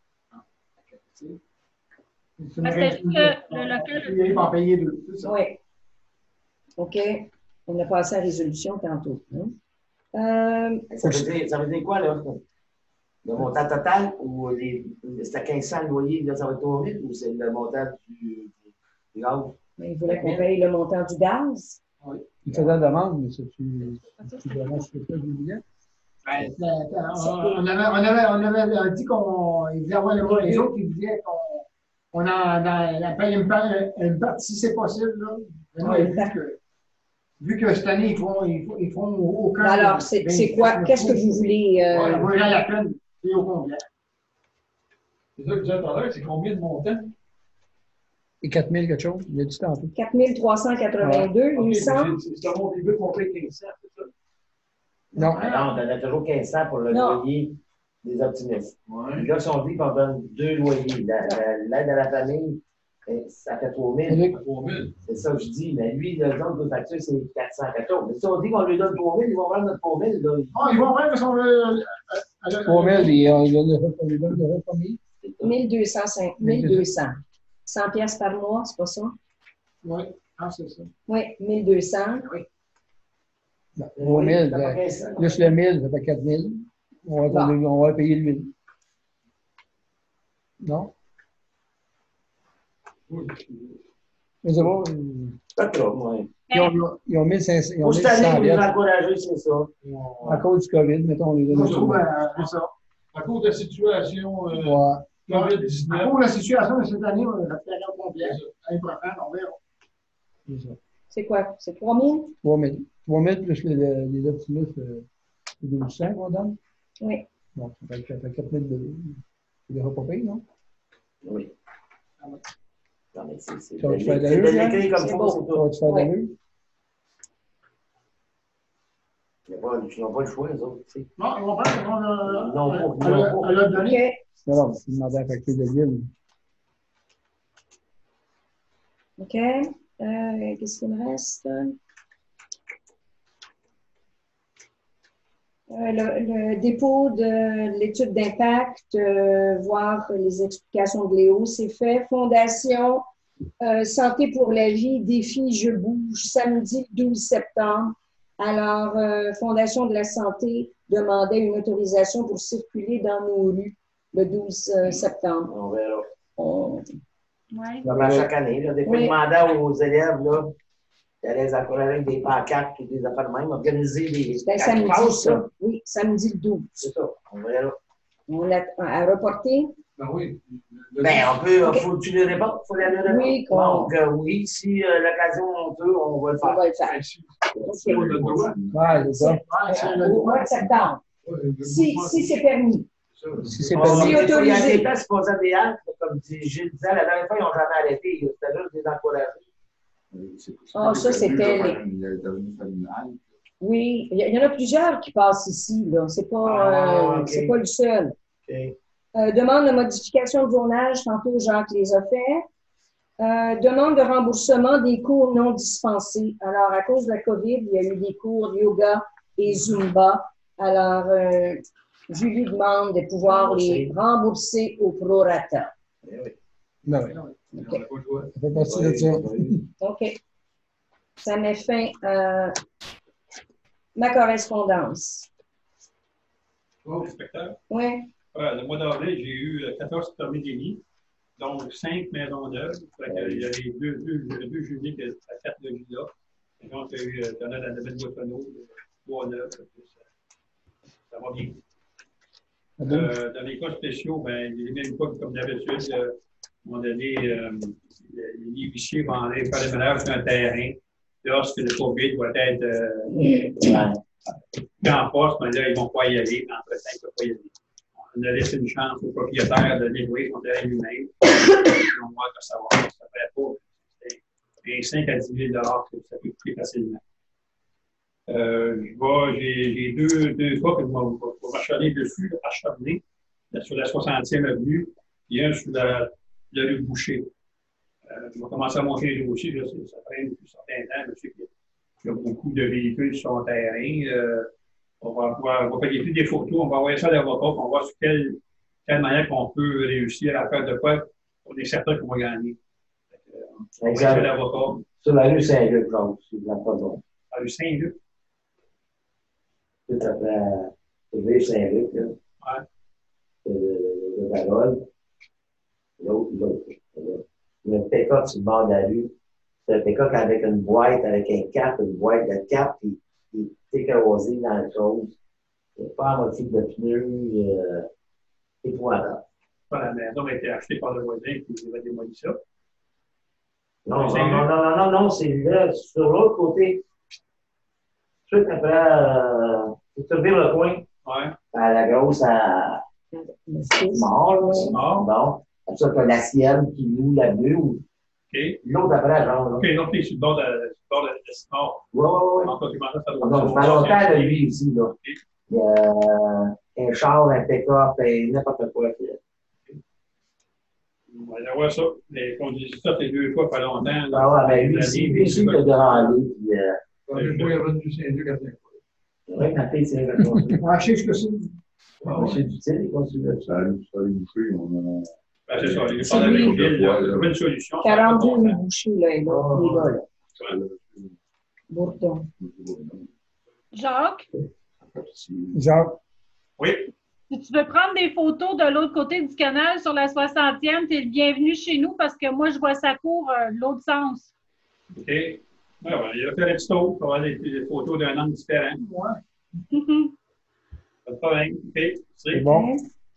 Ben, c'était juste que le local- Il va en payer deux. C'est ça. Oui. OK. On a passé à la résolution tantôt. hein. Euh, Ça veut dire, ça veut dire quoi, là? Le montant total ou les, c'est à quinze cents le loyer, là, ça va être trois mille ou c'est le montant du, du gaz? mais il voulait qu'on paye le montant du gaz. Il faisait la demande, mais c'est tu. Tu demandes ce que tu veux dire. Ben, c'est- on, on avait, on, avait, on avait dit qu'on il disait avoir le les autres qui disaient qu'on on a, dans, la paye une, pa- une partie si c'est possible. Là. Vraiment, Oui. vu, que, vu que cette année, ils font, ils font, ils font aucun. Alors, c'est c'est quoi? Qu'est-ce que vous voulez? Ça euh, vaudrait la peine, c'est au complet. C'est ça que je disais tout à l'heure, c'est combien de montants? Et quatre mille quelque chose, il a dit tantôt. quatre mille trois cent quatre-vingt-deux, il me Ok, semble. c'est- C'est un bon début qu'on paye quinze cents, c'est ça? Non. Ah non, on a toujours quinze cents pour le Non. loyer des optimistes. Ouais. Puis là, si on dit qu'on donne deux loyers, la- la- l'aide à la famille, eh, ça fait trois mille. trois mille. C'est ça que je dis. Mais lui, le autre facture, c'est quatre cents quelque chose. Mais si on dit qu'on lui donne trois mille, ils vont prendre notre trois mille. Là. Ah, ils vont voir parce qu'on veut. trois mille, et on lui donne le- on lui donne le premier. mille deux cent cinq, mille deux cents. cent pièces par mois, c'est pas ça? Oui, ah, c'est ça. Oui, mille deux cents. trois mille, ça fait ben, quinze cents. plus le mille, ça fait quatre mille. On va, Bon. on va payer le mille. Non? Je sais pas. euh, Pas trop, oui. Ils ont, ils ont mille cinq cents. Ils ont Pour cette année, mille vous nous cent encouragez, c'est ça. à cause du COVID, mettons, on les donne Moi, le je trouve, mille. euh, c'est ça. À cause de la situation euh, Ouais. COVID À dix-neuf. cause de la situation de cette année, on va faire un complet. L'année prochaine, on verra. C'est ça. C'est quoi? C'est trois mille? trois mille. trois mille plus les, les optimistes, euh, c'est deux cents qu'on donne. Oui. Bon, ça fait, ça fait quatre mille de. C'est déjà pas payé, non? Oui. Non, mais c'est c'est Ça va de te faire c'est de d'allure, l'écrire comme C'est faut, beau. c'est Ça tout. va te faire Ouais. d'allure? Ils n'ont pas, ils n'ont pas le choix, les autres. tu sais. Non, ils vont prendre. On a, Non, on pas- a- non, on pas. a OK. donné. Non, non, c'est demander la facture de ville. OK. Euh, Qu'est-ce qu'il me reste? Euh, le, le dépôt de l'étude d'impact, euh, voir les explications de Léo, c'est fait. Fondation Euh, Santé pour la vie, défi Je bouge, samedi le douze septembre. Alors, euh, Fondation de la santé demandait une autorisation pour circuler dans nos rues le douze septembre. On verra. On... Oui. Comme à chaque année, là, des fois, Oui. ils demandaient aux élèves, là, d'aller les encourager avec des pancartes et des affaires de même, organiser des. Ben, quand samedi, ils passent, ça. là. Oui, samedi le douze. C'est ça. On verra. On l'a à reporter. Ben oui. Le- Ben, on peut, Ok. faut, tu le réponds, faut aller le répondre. Oui, qu'on- Donc, euh, oui, si euh, l'occasion on peut, on va le On faire. va le faire. Ben, si- si on a le droit. Ouais, c'est ça. Ouais, c'est Au le- mois de septembre, Ouais, le si, mouvement, si c'est permis. c'est ça. Si c'est On- permis. Si des fois, Il y a autorisé. des places qui faisaient des haltes, comme dit Gilles disait, la dernière fois, ils n'ont jamais arrêté. C'était juste des encouragés. Ah, ça, c'était les- Il est devenu familial. Oui, il y, il y en a plusieurs qui passent ici, là. C'est pas, Ah, euh, ok. c'est pas le seul. OK. Euh, demande de modification de zonage, tantôt Jacques les a fait. Euh, demande de remboursement des cours non dispensés. Alors, à cause de la COVID, il y a eu des cours yoga et Zumba. Alors, euh, Julie demande de pouvoir les rembourser au prorata. Eh oui. Non, oui. On n'a pas le droit. Ça fait partie de ça. OK. Ça met fin à ma correspondance. Oh, inspecteur. Oui. Ouais, le mois d'avril, j'ai eu euh, quatorze permis d'émis, donc cinq maisons neuves. Fait que, il y a les deux, deux, deux juillet qui à quatre de là. Donc, il y a eu euh, Donald à la belle Boissonneau, trois neuves. Ça, ça va bien. Ah bon? Euh, dans les cas spéciaux, ben, les mêmes cas comme d'habitude, euh, à un moment donné, euh, les huissiers vont aller faire le ménage sur un terrain lorsque le COVID doit être euh, Ouais. en force, mais là, ils ne vont pas y aller. Entre-temps, ils ne peuvent pas y aller. On a laissé une chance au propriétaire de déjouer son terrain lui-même. On va voir que ça va. Ça ne fait pas. C'est cinq à dix mille dollars que ça peut coûter facilement. Euh, je vais, j'ai, j'ai deux, deux cas que je vais m'acharner dessus, là, acharner, là, sur la soixantième avenue, et un sur la, la rue Boucher. Euh, je vais commencer à monter les dossiers, là, ça prend depuis un certain temps. Je sais qu'il y a beaucoup de véhicules sur son terrain. Euh, on va, voir, on va faire des photos, on va envoyer ça à l'avocat, on va voir sur quelle, quelle manière qu'on peut réussir à faire de quoi. On est certain qu'on va gagner. Euh, on va envoyer ça à l'avocat. Sur la rue Saint-Luc, genre, si vous n'avez pas d'autre. À la rue Saint-Luc. Tout à fait. Sur la rue Saint-Luc, là. Ouais. De, de Valol. L'autre, l'autre. Il y a un pick-up sur le bord de la rue. C'est un pick-up avec une boîte, avec un cap, une boîte de cap, puis qui est écrasé dans le chose. Il n'y a pas un motif de pneus, euh, épouvantable. La maison a été achetée par le voisin qui va démolir ça. Non, non, non, non, non, non, non, c'est là, sur l'autre côté. Tout après, euh, tu revires le coin, Ouais. à la grosse, à mort, là. Mort. Bon. Comme ça, t'as la sienne qui loue la bleue ou OK. l'autre après, genre, là. OK, donc, tu es sur le bord de, sur le bord de la Nord. Ouais, ouais, ouais. En documentant, ça Ah doit non, ça fait longtemps, de lui aussi, là. Il y a un char, un pick-up, et n'importe quoi. On va aller voir ça. Les conditions, ça, c'est deux fois, pas longtemps. là. Ah ouais, ben lui aussi, lui aussi, il a dérangé, puis euh, Quand je vois, il y avait du Saint-Luc à cinq fois. c'est vrai que ma fille, c'est un consul. Ouais, je sais ce que c'est. C'est utile, les consuls. Ça a bouché, on a. Ben, c'est ça. Il C'est parle avec lui. Gilles, il a trouvé une solution. quarante-deux rue Boucher, là, et là, il est là, là. Bourdon. Jacques, Jacques, Oui. si tu veux prendre des photos de l'autre côté du canal sur la soixantième, tu es le bienvenu chez nous parce que moi, je vois ça court euh, de l'autre sens. OK. Ouais, ouais, il a fait un petit tour pour avoir des, des photos d'un angle différent. Mhm. Pas de problème. OK. c'est C'est bon.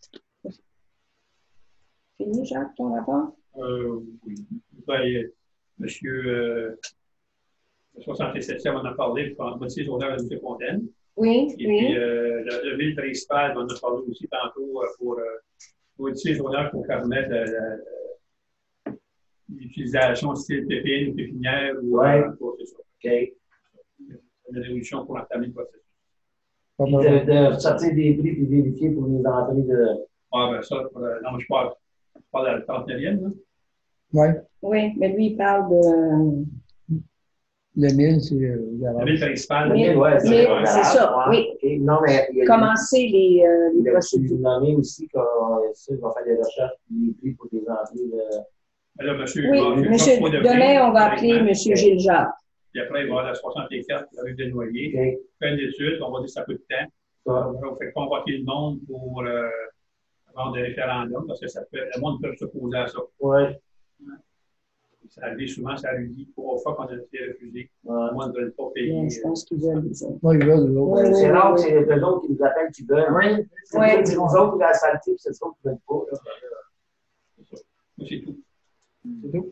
Fini, Jacques, ton rapport? Euh, oui. Ben, euh, monsieur euh, le soixante-septième, on en a parlé, pour en modifier les honneurs à M. Fontaine. Oui, Et oui. puis, euh, le, le ville principal, on en a parlé aussi tantôt euh, pour euh, modifier les honneurs pour permettre euh, euh, l'utilisation de style pépine ou pépinière ou Ouais. euh, quoi que ce soit. OK. Une révolution pour entamer le processus. Pas Puis mal. de, de sortir des prix et vérifier pour les entrées de. Ah, ben ça, pour, euh, non, je parle, je parle de la trente-neuvième, là. Ouais. Oui, mais lui, il parle de. Le mille, c'est euh, le La garage. ville principale. Oui, Ouais, mais c'est c'est ça, ouais. oui. OK. Non, mais il y a Commencer les, euh, les il a aussi procédures. nommé aussi qu'on ça, il va faire des recherches et des prix pour des entrées de Alors, monsieur, Oui, ah, monsieur, Georges demain, on va appeler Poudrier, monsieur Gilles Jacques. Puis après, il va aller à soixante-quatre, la rue des Noyers. OK. Fait une étude, on va dire que ça coûte de temps. Ça. On fait convoquer le monde pour euh, avoir des référendums, parce que ça peut, le monde peut s'opposer à ça. Oui. Ça arrive souvent, ça arrive trois fois qu'on a été refusé. Ouais. Le monde ne veut pas payer. Bien, je pense qu'ils veulent, ils autres. Oui, ils veulent, eux autres. Oui, oui, C'est rare que oui. c'est eux autres qui nous appellent qui veulent. Oui. C'est Oui. nous, c'est nous autres qui la saleté, puis c'est eux autres qui veulent pas. là. C'est ça. Moi, c'est tout. C'est tout.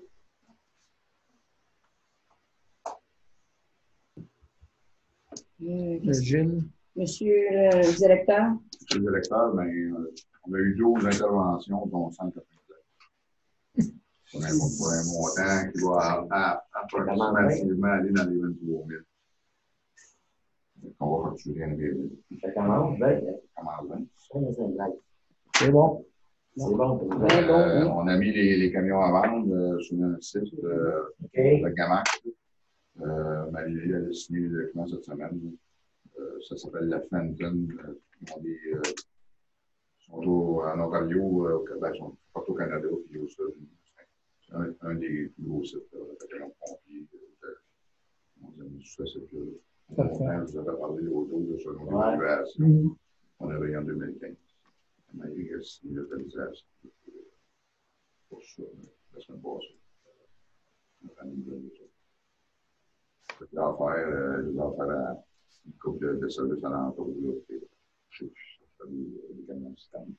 Euh, Le Gilles. Monsieur le directeur? Monsieur le directeur, ben, euh, on a eu douze interventions, dont cent quatre-vingt-dix. Pour un, pour un montant qui va à- à- approximativement aller dans les vingt-trois mille. Donc, on va facturer un virgule. Ça commence, ben, Ça commence bien. ça, c'est une blague. C'est bon. C'est bon pour nous. Ouais, bon, Euh, oui. on a mis les, les camions à vendre euh, sur un site, euh, OK. le Gamac. Euh, Marie-Lie a signé le document cette semaine. Euh, ça s'appelle la Fenton. Euh, ils ont des, euh, ils sont au, en Ontario, euh, au Québec, ils sont partout au Canada, puis aux États-Unis. C'est un, un des plus beaux sites euh, de camions de pompiers. Euh, on a mis sur ce site-là. On vous avez parlé l'autre jour de selon Ouais. l'évaluation. Mhm. On avait en deux mille quinze. Marie a signé l'autorisation pour ça, la semaine passée. On a mis de ça. Je vais en faire, euh, je vais en faire à une couple de, de services alentours, là, puis je sais plus, ça fait des, des camions de système.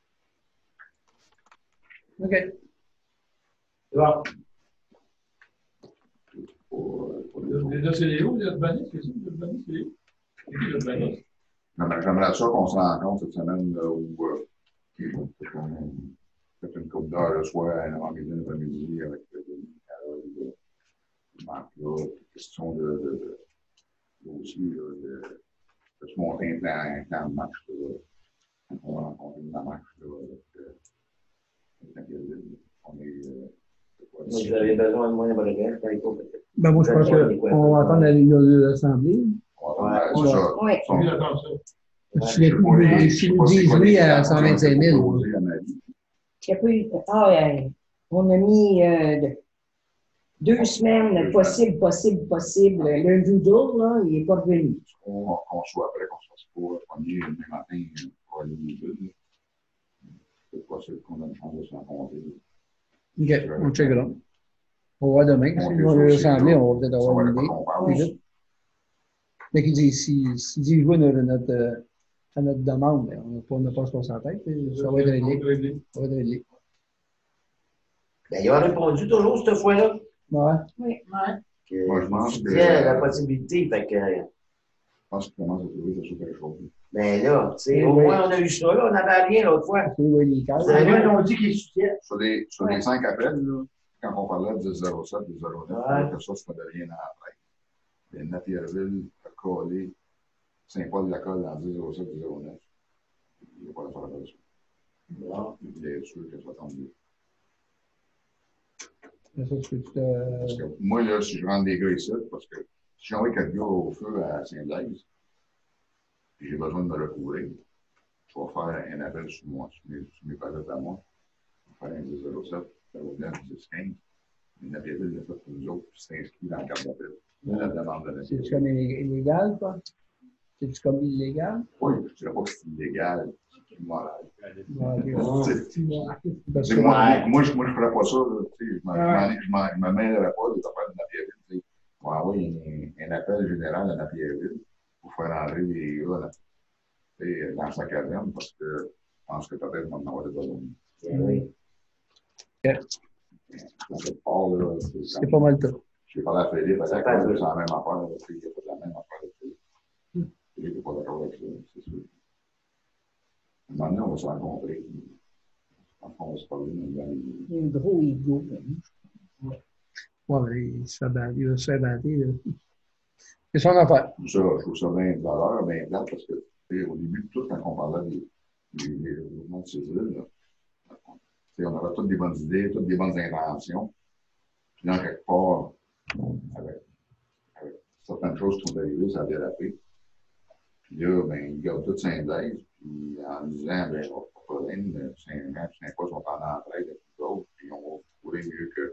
OK. C'est bon. Pour, euh, pour les autres. Là, c'est les hauts, les urbanistes, c'est ça, les urbanistes, c'est les hauts. C'est qui l'urbaniste? Non, mais j'aimerais ça qu'on se rencontre cette semaine là, où euh, on fait une coupe d'heure le soir, un après-midi, un après-midi avec euh, Carole, euh, Marc, là, question de, de, de, de aussi là, de, de se monter un plan, un plan de match. Là, on va rencontrer une match là, avec, euh, avec laquelle on est. Euh, Donc, vous avez besoin de moins de brigades, ça, il faut peut-être. Ben, moi, je pense qu'on va attendre la réunion de l'Assemblée. on va attendre, Ouais. c'est ça. Oui. Son- Qui attend ça? Si les Je sais si pas nous c'est disent quoi oui les à questions cent vingt-cinq mille. proposées à Marie. Je sais pas, il- ah, ouais. On a mis euh, de- deux semaines, possible, possible, possible. Le doodle, là, il n'est pas revenu. Qu'on qu'on soit après, qu'on se fasse pas premier le même matin pour aller au bulle. C'est possible qu'on a une chance de se rencontrer. OK, on checkera. On va voir demain. Si on veut l'Assemblée, on va peut-être avoir une idée. Plus vite. Mais qui dit, si, si dit oui à notre, euh, à notre demande, ben, on n'a pas à se passer en tête. Ça va être réglé. Ça va être réglé. Ben, il a répondu toujours cette fois-là. Ouais. Oui. Que, Moi, je pense il que- disait la possibilité, fait que. Je pense qu'il commence à trouver ça quelque chose. Ben là, tu sais, Oui, au oui. moins on a eu ça, là, on avait rien l'autre fois. C'est oui, les cases. Vous avez vu? Ils ont dit qu'ils soutiennent. Sur les, sur Ouais. les cinq appels, là, quand on parlait de dix zéro sept, dix zéro neuf, Ouais. que ça, ça ne devient dans la tête. Les Napierville a collé Saint-Paul-de-la-Colle dans dix zéro sept, dix zéro neuf. Il n'y a pas d'affaire de ça. Bon. Il est sûr que ça tombe bien. Mais ça, tu peux tout, Parce euh, que moi, là, si je rentre des gars ici, parce que si j'envoie quatre gars au feu à Saint-Blaise, puis j'ai besoin de me recouvrir, je vais faire un appel sur moi, sur mes, sur mes palettes à moi. Je vais faire un dix zéro sept, zéro neuf, dix quinze. Une Napierville l'a fait pour nous autres, puis c'est inscrit dans le carte d'appel. La demande de c'est-tu Napierville. comme illé- illégal, quoi? C'est-tu comme illégal? Oui, je ne dirais pas que c'est illégal, c'est immoral. Ouais, ok. Parce Tu que sais, moi, Ouais. moi, je ne ferais pas ça. Là, tu sais, je ne me mêlerais pas des affaires de Napierville. Tu sais. On va envoyer un, un appel général à Napierville pour faire entrer les gars là, tu sais, dans sa caserne parce que je pense que peut-être on va en avoir des besoins. Ben oui. Dans cette part, là, c'est c'est comme- pas mal le cas. J'ai parlé à Philippe, à Ça la passe, colle, oui. c'est la même affaire. là, tu sais, Il n'y a pas de la même affaire. avec Philippe. Philippe n'est pas d'accord avec ça, c'est sûr. Maintenant, on va se rencontrer. Enfin, on va se parler. on va aller- Il y a un gros ego. Ouais, mais il se fait battre, il va se faire battre. là. C'est son affaire. Je trouve ça, je trouve ça bien de valeur, bien plate, parce que tu sais, au début de tout, quand on parlait des, des, des mouvements de civil, là, tu sais, on avait toutes des bonnes idées, toutes des bonnes intentions. Puis dans quelque part, avec, avec certaines choses qui sont arrivées, ça a dérapé. Puis là, ben, ils gardent tout Saint-Blaise, puis en disant, ben, pas de problème, Saint-Jean et Saint-Paul sont en entraide avec nous autres, puis on va trouver mieux que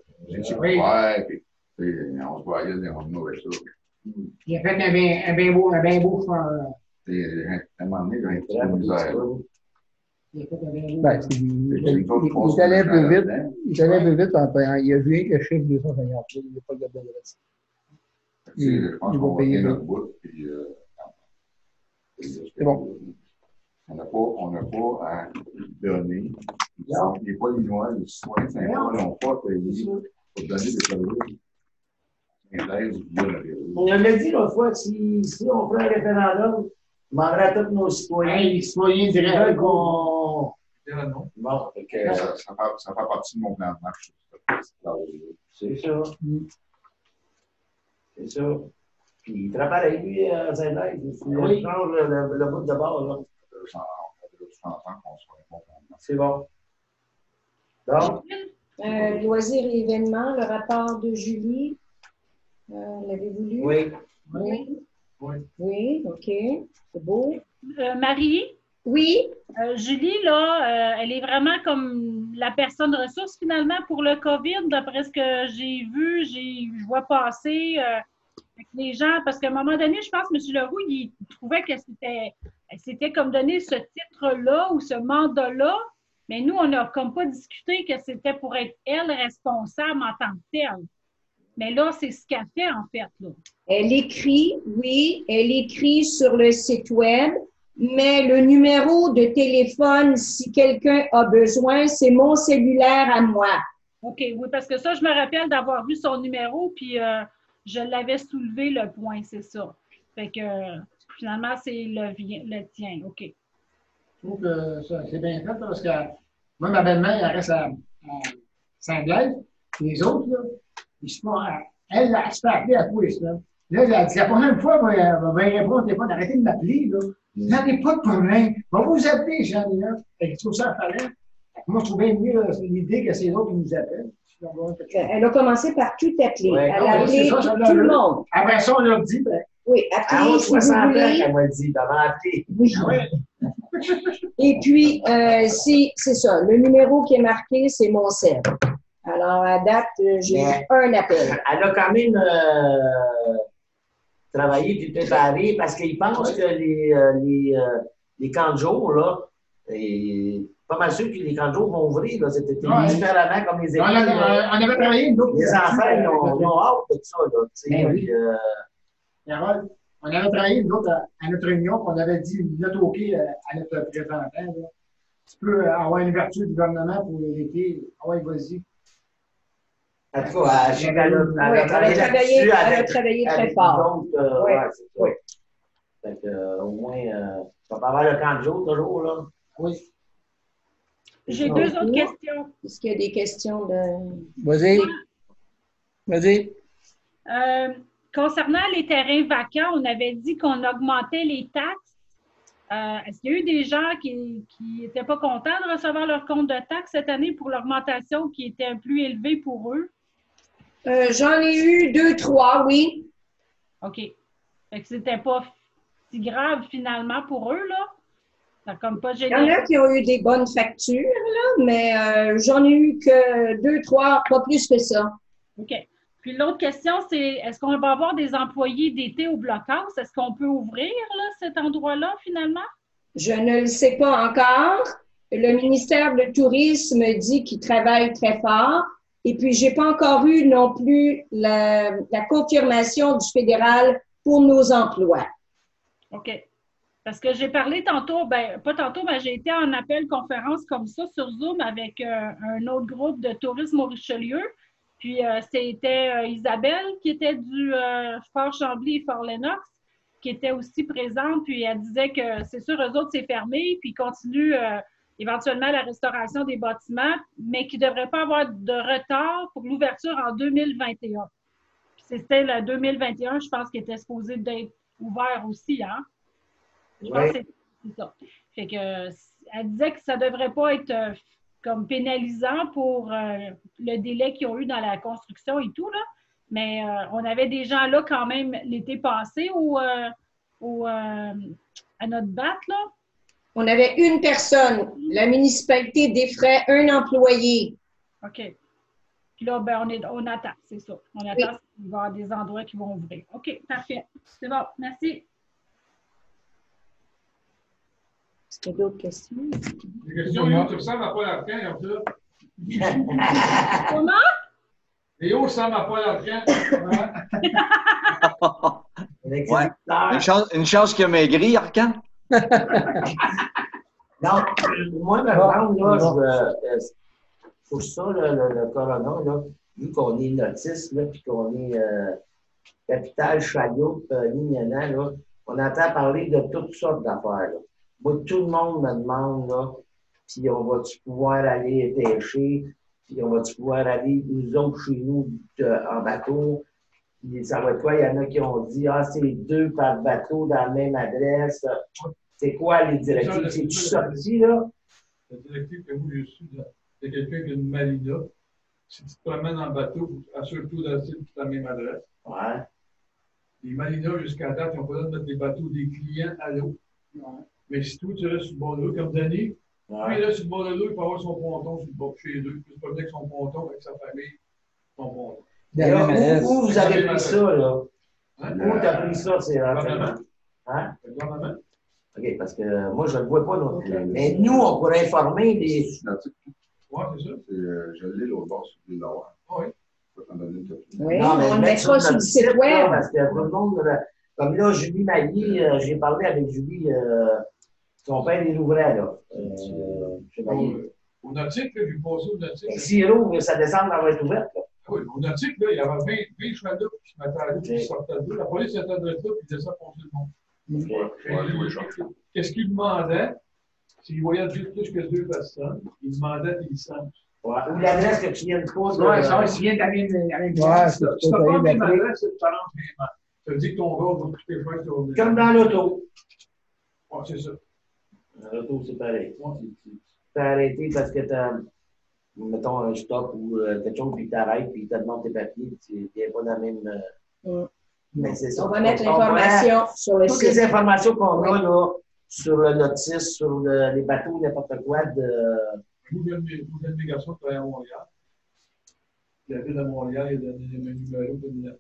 c'est Oui. ouais, puis, tu sais, on se voyait, on se mouvait ça. Il a fait un bien, un bien beau, un bien beau chemin. Tu sais, à un moment donné, j'ai un petit peu de misère. là. Il a fait un bien beau. Ben, c'est- il, C'est il, une il, autre il grosse est allé un peu solution vite. là-dedans. Il est allé un peu vite en payant. Il a vu que le chiffre deux cent cinquante. Il n'a pas regardé le reste. Fait que, tu sais, Je pense Il va qu'on va payer tenir le- notre bout. Puis, euh, C'est bon. On n'a pas, on n'a pas à donner. Donc, les Pollinois, les citoyens de Saint-Paul n'ont pas payé pour donner des services. Saint-Blaise via la ville. On avait dit l'autre fois que si, si on fait un référendum, on demanderait à tous nos citoyens. Hey, les citoyens Ils diraient veulent qu'on. Non. Bon, fait que, Ça, ça, fait, ça fait partie de mon plan de marche. c'est ça. C'est ça. Puis il travaille, lui, à Saint-Blaise. Il Oui. change le, le, le bout de bord, là. Je s'entends qu'on soit un bon plan de marche. C'est bon. Donc, Euh, loisirs et événements, le rapport de Julie. Euh, L'avez-vous lu? oui. Oui. Oui. Oui, OK. C'est beau. Euh, Marie, Oui. euh, Julie, là, euh, elle est vraiment comme la personne ressource finalement pour le COVID, d'après ce que j'ai vu, j'ai, je vois passer euh, avec les gens, parce qu'à un moment donné, je pense que M. Leroux, il trouvait que c'était, c'était comme donner ce titre-là ou ce mandat-là, mais nous, on n'a comme pas discuté que c'était pour être elle responsable en tant que telle. Mais là, c'est ce qu'elle fait, en fait, là. Elle écrit, oui, elle écrit sur le site web, mais le numéro de téléphone, si quelqu'un a besoin, c'est mon cellulaire à moi. OK, oui, parce que ça, je me rappelle d'avoir vu son numéro, puis euh, je l'avais soulevé le point, c'est ça. Fait que euh, finalement, c'est le, vi- le tien. OK. Je trouve que ça, c'est bien fait parce que moi, ma belle-mère, elle reste à, à Saint-Blaise. Les autres, là, ils se font, elle, elle se fait appeler à tous les semaines. Là, elle a dit, la prochaine fois, elle va va y répondre au téléphone, arrêtez de m'appeler, là. Vous n'avez pas de problème. On va vous appeler, Jean-Léa. Fait que je trouve ça fallait. Moi, je trouvais mieux là, l'idée que c'est l'autre qui nous appellent. Si on veut quelque chose. Elle a commencé par tout appeler. Ouais, Elle non, a mais appelé c'est ça, tout, ça, tout là, le là. monde. Après ça, on leur dit, ben, Oui, À appelez onze si vous soixante ans voulez. qu'elle m'a dit, d'avoir appelé. Oui. ouais. Et puis, euh, si, c'est ça, le numéro qui est marqué, c'est mon cell. Alors, à date, euh, j'ai Mais- un appel. Elle a quand même euh, travaillé puis préparé parce qu'ils pensent que les, euh, les, euh, les camps de jour, là, et pas mal sûr que les camps de jour vont ouvrir. Là, c'était Ouais. différemment comme les On, écoles. a- là. on avait travaillé une autre. Les enfants, ils ont, ils ont hâte de ça. Là, tu sais, Ben oui. puis, euh, Carole, on avait travaillé une autre à, à notre réunion, puis on avait dit notre OK euh, à notre représentant. Là. Tu peux euh, avoir une ouverture du gouvernement pour l'été. Ah ouais, vas-y. en tout cas, je sais qu'elle a, elle a Oui, elle a travaillé travaillé, là-dessus elle a avec- travaillé très avec fort. nous autres, euh, Oui. ouais, c'est ça. Oui. Fait que, euh, au moins, euh, ça va avoir le camp de jour toujours. Là. Oui. J'ai Non. deux autres questions. Est-ce qu'il y a des questions de... Vas-y. Vas-y. Euh, concernant les terrains vacants, on avait dit qu'on augmentait les taxes. Euh, Est-ce qu'il y a eu des gens qui n'étaient pas contents de recevoir leur compte de taxes cette année pour l'augmentation qui était plus élevée pour eux? Euh, J'en ai eu deux, trois, oui. OK. Fait que c'était pas si grave finalement pour eux, là. Ça a comme pas Il y en généré. a qui ont eu des bonnes factures, là, mais euh, j'en ai eu que deux, trois, pas plus que ça. OK. Puis l'autre question, c'est est-ce qu'on va avoir des employés d'été au blockhouse? Est-ce qu'on peut ouvrir là, cet endroit-là finalement? Je ne le sais pas encore. Le ministère du Tourisme dit qu'il travaille très fort. Et puis, j'ai pas encore eu non plus la, la confirmation du fédéral pour nos emplois. OK. Parce que j'ai parlé tantôt, ben pas tantôt, mais j'ai été en appel conférence comme ça sur Zoom avec euh, un autre groupe de tourisme au Richelieu. Puis euh, c'était euh, Isabelle qui était du euh, Fort Chambly et Fort Lennox qui était aussi présente. Puis elle disait que c'est sûr, eux autres, c'est fermé, puis ils continuent euh, éventuellement la restauration des bâtiments, mais qu'il ne devrait pas avoir de retard pour l'ouverture en deux mille vingt et un. Puis c'était le deux mille vingt et un, je pense, qui était supposé d'être ouvert aussi, hein? Je pense Oui. que c'est ça. Fait que, euh, elle disait que ça ne devrait pas être euh, comme pénalisant pour euh, le délai qu'ils ont eu dans la construction et tout, là. Mais euh, on avait des gens là quand même l'été passé au, euh, au, euh, à notre batte, là. On avait une personne. La municipalité défrait un employé. OK. Puis là, ben, on, est, on attend, c'est ça. On attend qu'il va y avoir des endroits qui vont ouvrir. OK, parfait. C'est bon, merci. Est-ce qu'il y a d'autres questions? Les questions, Léo, tu ressembles à Paul Arcand, comme ça. Comment? Léo ressemble à Paul Arcand. Ouais. Une chance, une chance qu'il a maigri, Arcand. Non, moi, par exemple, là, je, euh, pour ça, là, le, le corona, là, vu qu'on est notice, là, puis qu'on est euh, capital, chaloupe, euh, lignana, là, on entend parler de toutes sortes d'affaires. Là. Moi, tout le monde me demande, là, puis on va-tu pouvoir aller pêcher, puis on va-tu pouvoir aller, nous autres, chez nous, de, en bateau, puis ça va être quoi? Il y en a qui ont dit, ah, c'est deux par bateau dans la même adresse. C'est quoi les directives? C'est-tu sorti, là? La directive que moi j'ai reçue, c'est quelqu'un qui a une marina. Si tu te promènes en bateau, assure-toi d'acheter toute la même adresse. Ouais. Les marinas, jusqu'à date, ils n'ont pas le droit de mettre des bateaux des clients à l'eau. Ouais. Mais si toi, tu restes sur le bord de l'eau, comme Denis, ouais. Lui, il reste sur le bord de l'eau, il peut avoir son ponton sur le bord chez eux. Il peut se promener avec son ponton, avec sa famille, son ponton. Là, où, où vous avez pris ça, là? Hein? Où tu as pris ça, c'est renseignements? Hein? Le gouvernement. OK, parce que moi, je ne le vois pas non plus. Okay. Mais nous, on pourrait informer les. Oui, c'est ça. Euh, je l'ai l'autre bord sur l'île d'Hawaï. Oui. Je peux t'en donner une copie. Oui, non, mais on le mettra sur le site web. Parce que tout le monde, comme là, Julie Mailly, euh, j'ai parlé avec Julie, euh, son père, il ouvrait, là. Euh, je sais pas. Au nautique, là, j'ai passé au nautique. S'il rouvre, ça descend dans la ouverte, là. Oui, au nautique, là, il y avait vingt, vingt chevaux d'eau qui se mettaient à l'eau, puis qui sortaient de l'eau. La police était de là, puis ils descendaient pour tout le monde. Qu'est-ce qu'il demandait? S'il voyait juste plus que deux personnes, il demandait des licences. Ouais. Ou l'adresse que tu viens de poser. Oui, ça, si tu viens de la même place. Si tu n'as pas la même adresse, c'est pas l'entraînement. Ça veut dire que ton gars va coûter cher que ton. Comme dans l'auto. Oui, c'est ça. Dans l'auto, c'est pareil. Ouais. Tu peux arrêter parce que tu as, mettons, un stop ou euh, quelque chose, puis tu t'arrêtes, puis tu te demandes tes papiers, puis tu viens pas dans la même. Euh... Mm. Mais c'est ça. On va mettre l'information sur le Toutes site. Toutes les informations qu'on oui. a là, sur le notice, sur le, les bateaux, n'importe quoi. De... Vous, êtes des garçons qui travaillent à Montréal. Il habite à Montréal, il a donné un numéro de.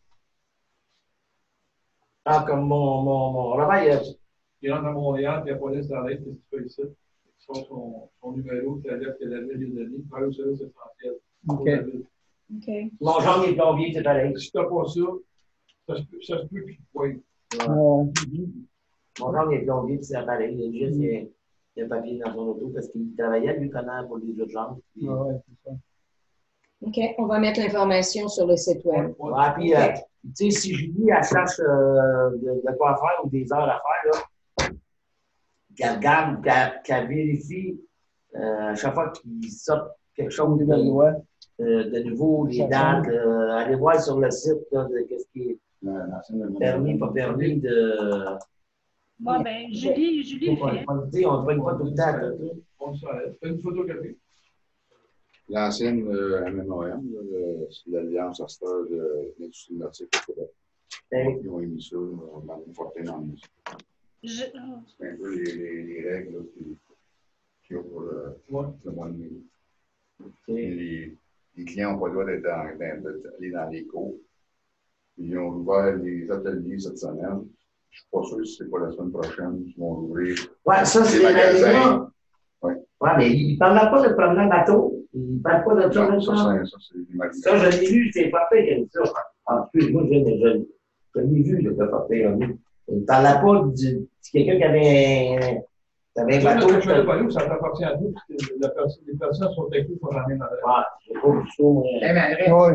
Ah, comme mon, mon, mon travail. Il rentre à Montréal, puis la police l'arrête, qu'est-ce que tu fais ici? Son, son, son numéro, c'est la lettre que la ville a donné. Il travaille au service essentiel. OK. OK. Mon genre est plombier, c'est pareil. Si tu n'as pas ça, ça se peut, ça se peut qu'il te pointe. Ouais. Mon genre est plombier, c'est pareil. Il y a juste mm-hmm. il y a un papier dans son auto parce qu'il travaillait, lui, connaît pour les urgences. Puis... Ah ouais, c'est ça. OK. On va mettre l'information sur le site web. Ouais, ouais puis, okay. euh, tu sais, si Julie, elle cherche euh, de, de quoi faire ou des heures à faire, là, qu'elle regarde, qu'elle, qu'elle vérifie euh, à chaque fois qu'il sort quelque chose de, euh, de nouveau, les dates, euh, allez voir sur le site là, de qu'est-ce qui est la, la, permis, pas permis de. Bon, ben, Julie, Julie le fait. On ne prenne pas tout le temps. On s'arrête. Fais une photocopie. L'ancienne euh, M M O M, c'est l'Alliance à cette heure de l'industrie nautique au Québec. Hey. Ils ont émis ça dans une fortune en musique. Je... C'est un peu les, les, les règles qu'il y a pour le, ouais. le mois de mai. Okay. Les, les clients n'ont pas le droit d'être dans, dans, dans les cours. Ils ont ouvert les ateliers cette semaine. Je ne suis pas sûr si ce n'est pas la semaine prochaine qu'ils vont ouvrir. Ouais, ça, c'est les magasins. Oui, ouais, mais ils ne parlent pas de promener en bateau. Ils ne parlent pas de ça. Ça, ça, ça, ça, je l'ai vu, c'est pas fait comme ça. En plus, moi, je, je, je l'ai vu, le pas fait. Il ne parlait pas de quelqu'un qui avait, qui avait un bateau. Je ne pas nous, ça t'appartient à nous, parce que la personne, les personnes sont incluses pour la même adresse. Ouais, je n'ai pas vu ça. Même adresse.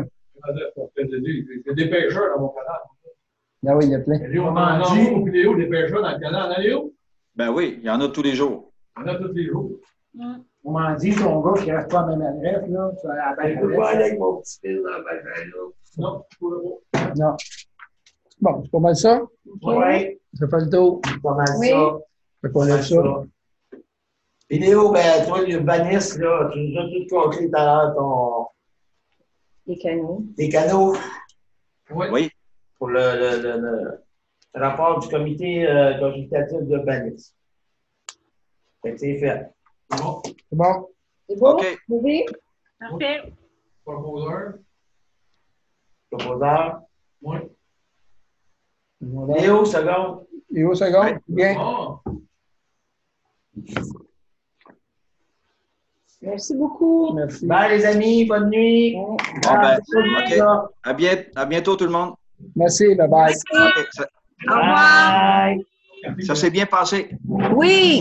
Il y a des pêcheurs dans mon canal. Ah oui, il y a plein. On en envoie aux vidéos des pêcheurs dans le canal. En allez où? Ben oui, il y en a tous les jours. Il y en a tous les jours. Mm. On m'en dit, ton gars qui ne reste pas à la même adresse, là, tu vas à la même adresse. Je ne peux pas aller avec mon petit fil dans la même adresse. Non, je ne pourrais pas. Non. Bon, c'est pas mal ça? Oui. Ça fait le tour. C'est pas mal oui. ça. Fait qu'on lève ça. Vidéo, ben, toi, l'urbaniste, là, tu nous as tout compris tout à l'heure ton. Les canaux. Les canaux. Oui. Oui. Pour le, le, le, le rapport du comité euh, consultatif d'urbanisme. Fait que c'est fait. C'est bon. C'est bon? C'est bon? OK. Oui. Parfait. Proposeur. Proposeur. Oui. Voilà. Léo, seconde. Et au second, Ouais. bien. Ah. Merci beaucoup. Merci. Bye, les amis. Bonne nuit. Bon, ben, Bye. OK. À, bien, à bientôt, tout le monde. Merci, bye bye. OK, ça, Au revoir. Bye. ça s'est bien passé. Oui.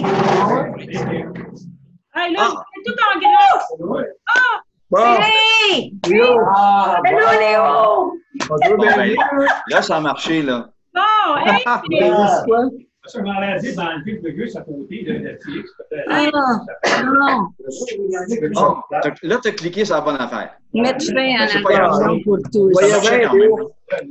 Hey, là, Ah. c'est tout en gras. Bon, Hey! Léo, Ah, Hello, bye. Léo! bonjour, Bon, ben, bienvenue. là, ça a marché, là. Bon, hey! Ah. Quoi? Parce que maladie dans le film de Gus à côté de Netflix, peut-être. Ah, non. Oh, t'as- là, tu as cliqué sur la bonne affaire. Mettre fin à C'est pas grave. la pour tous. Ça Voyez marchait bien, quand même. Léo.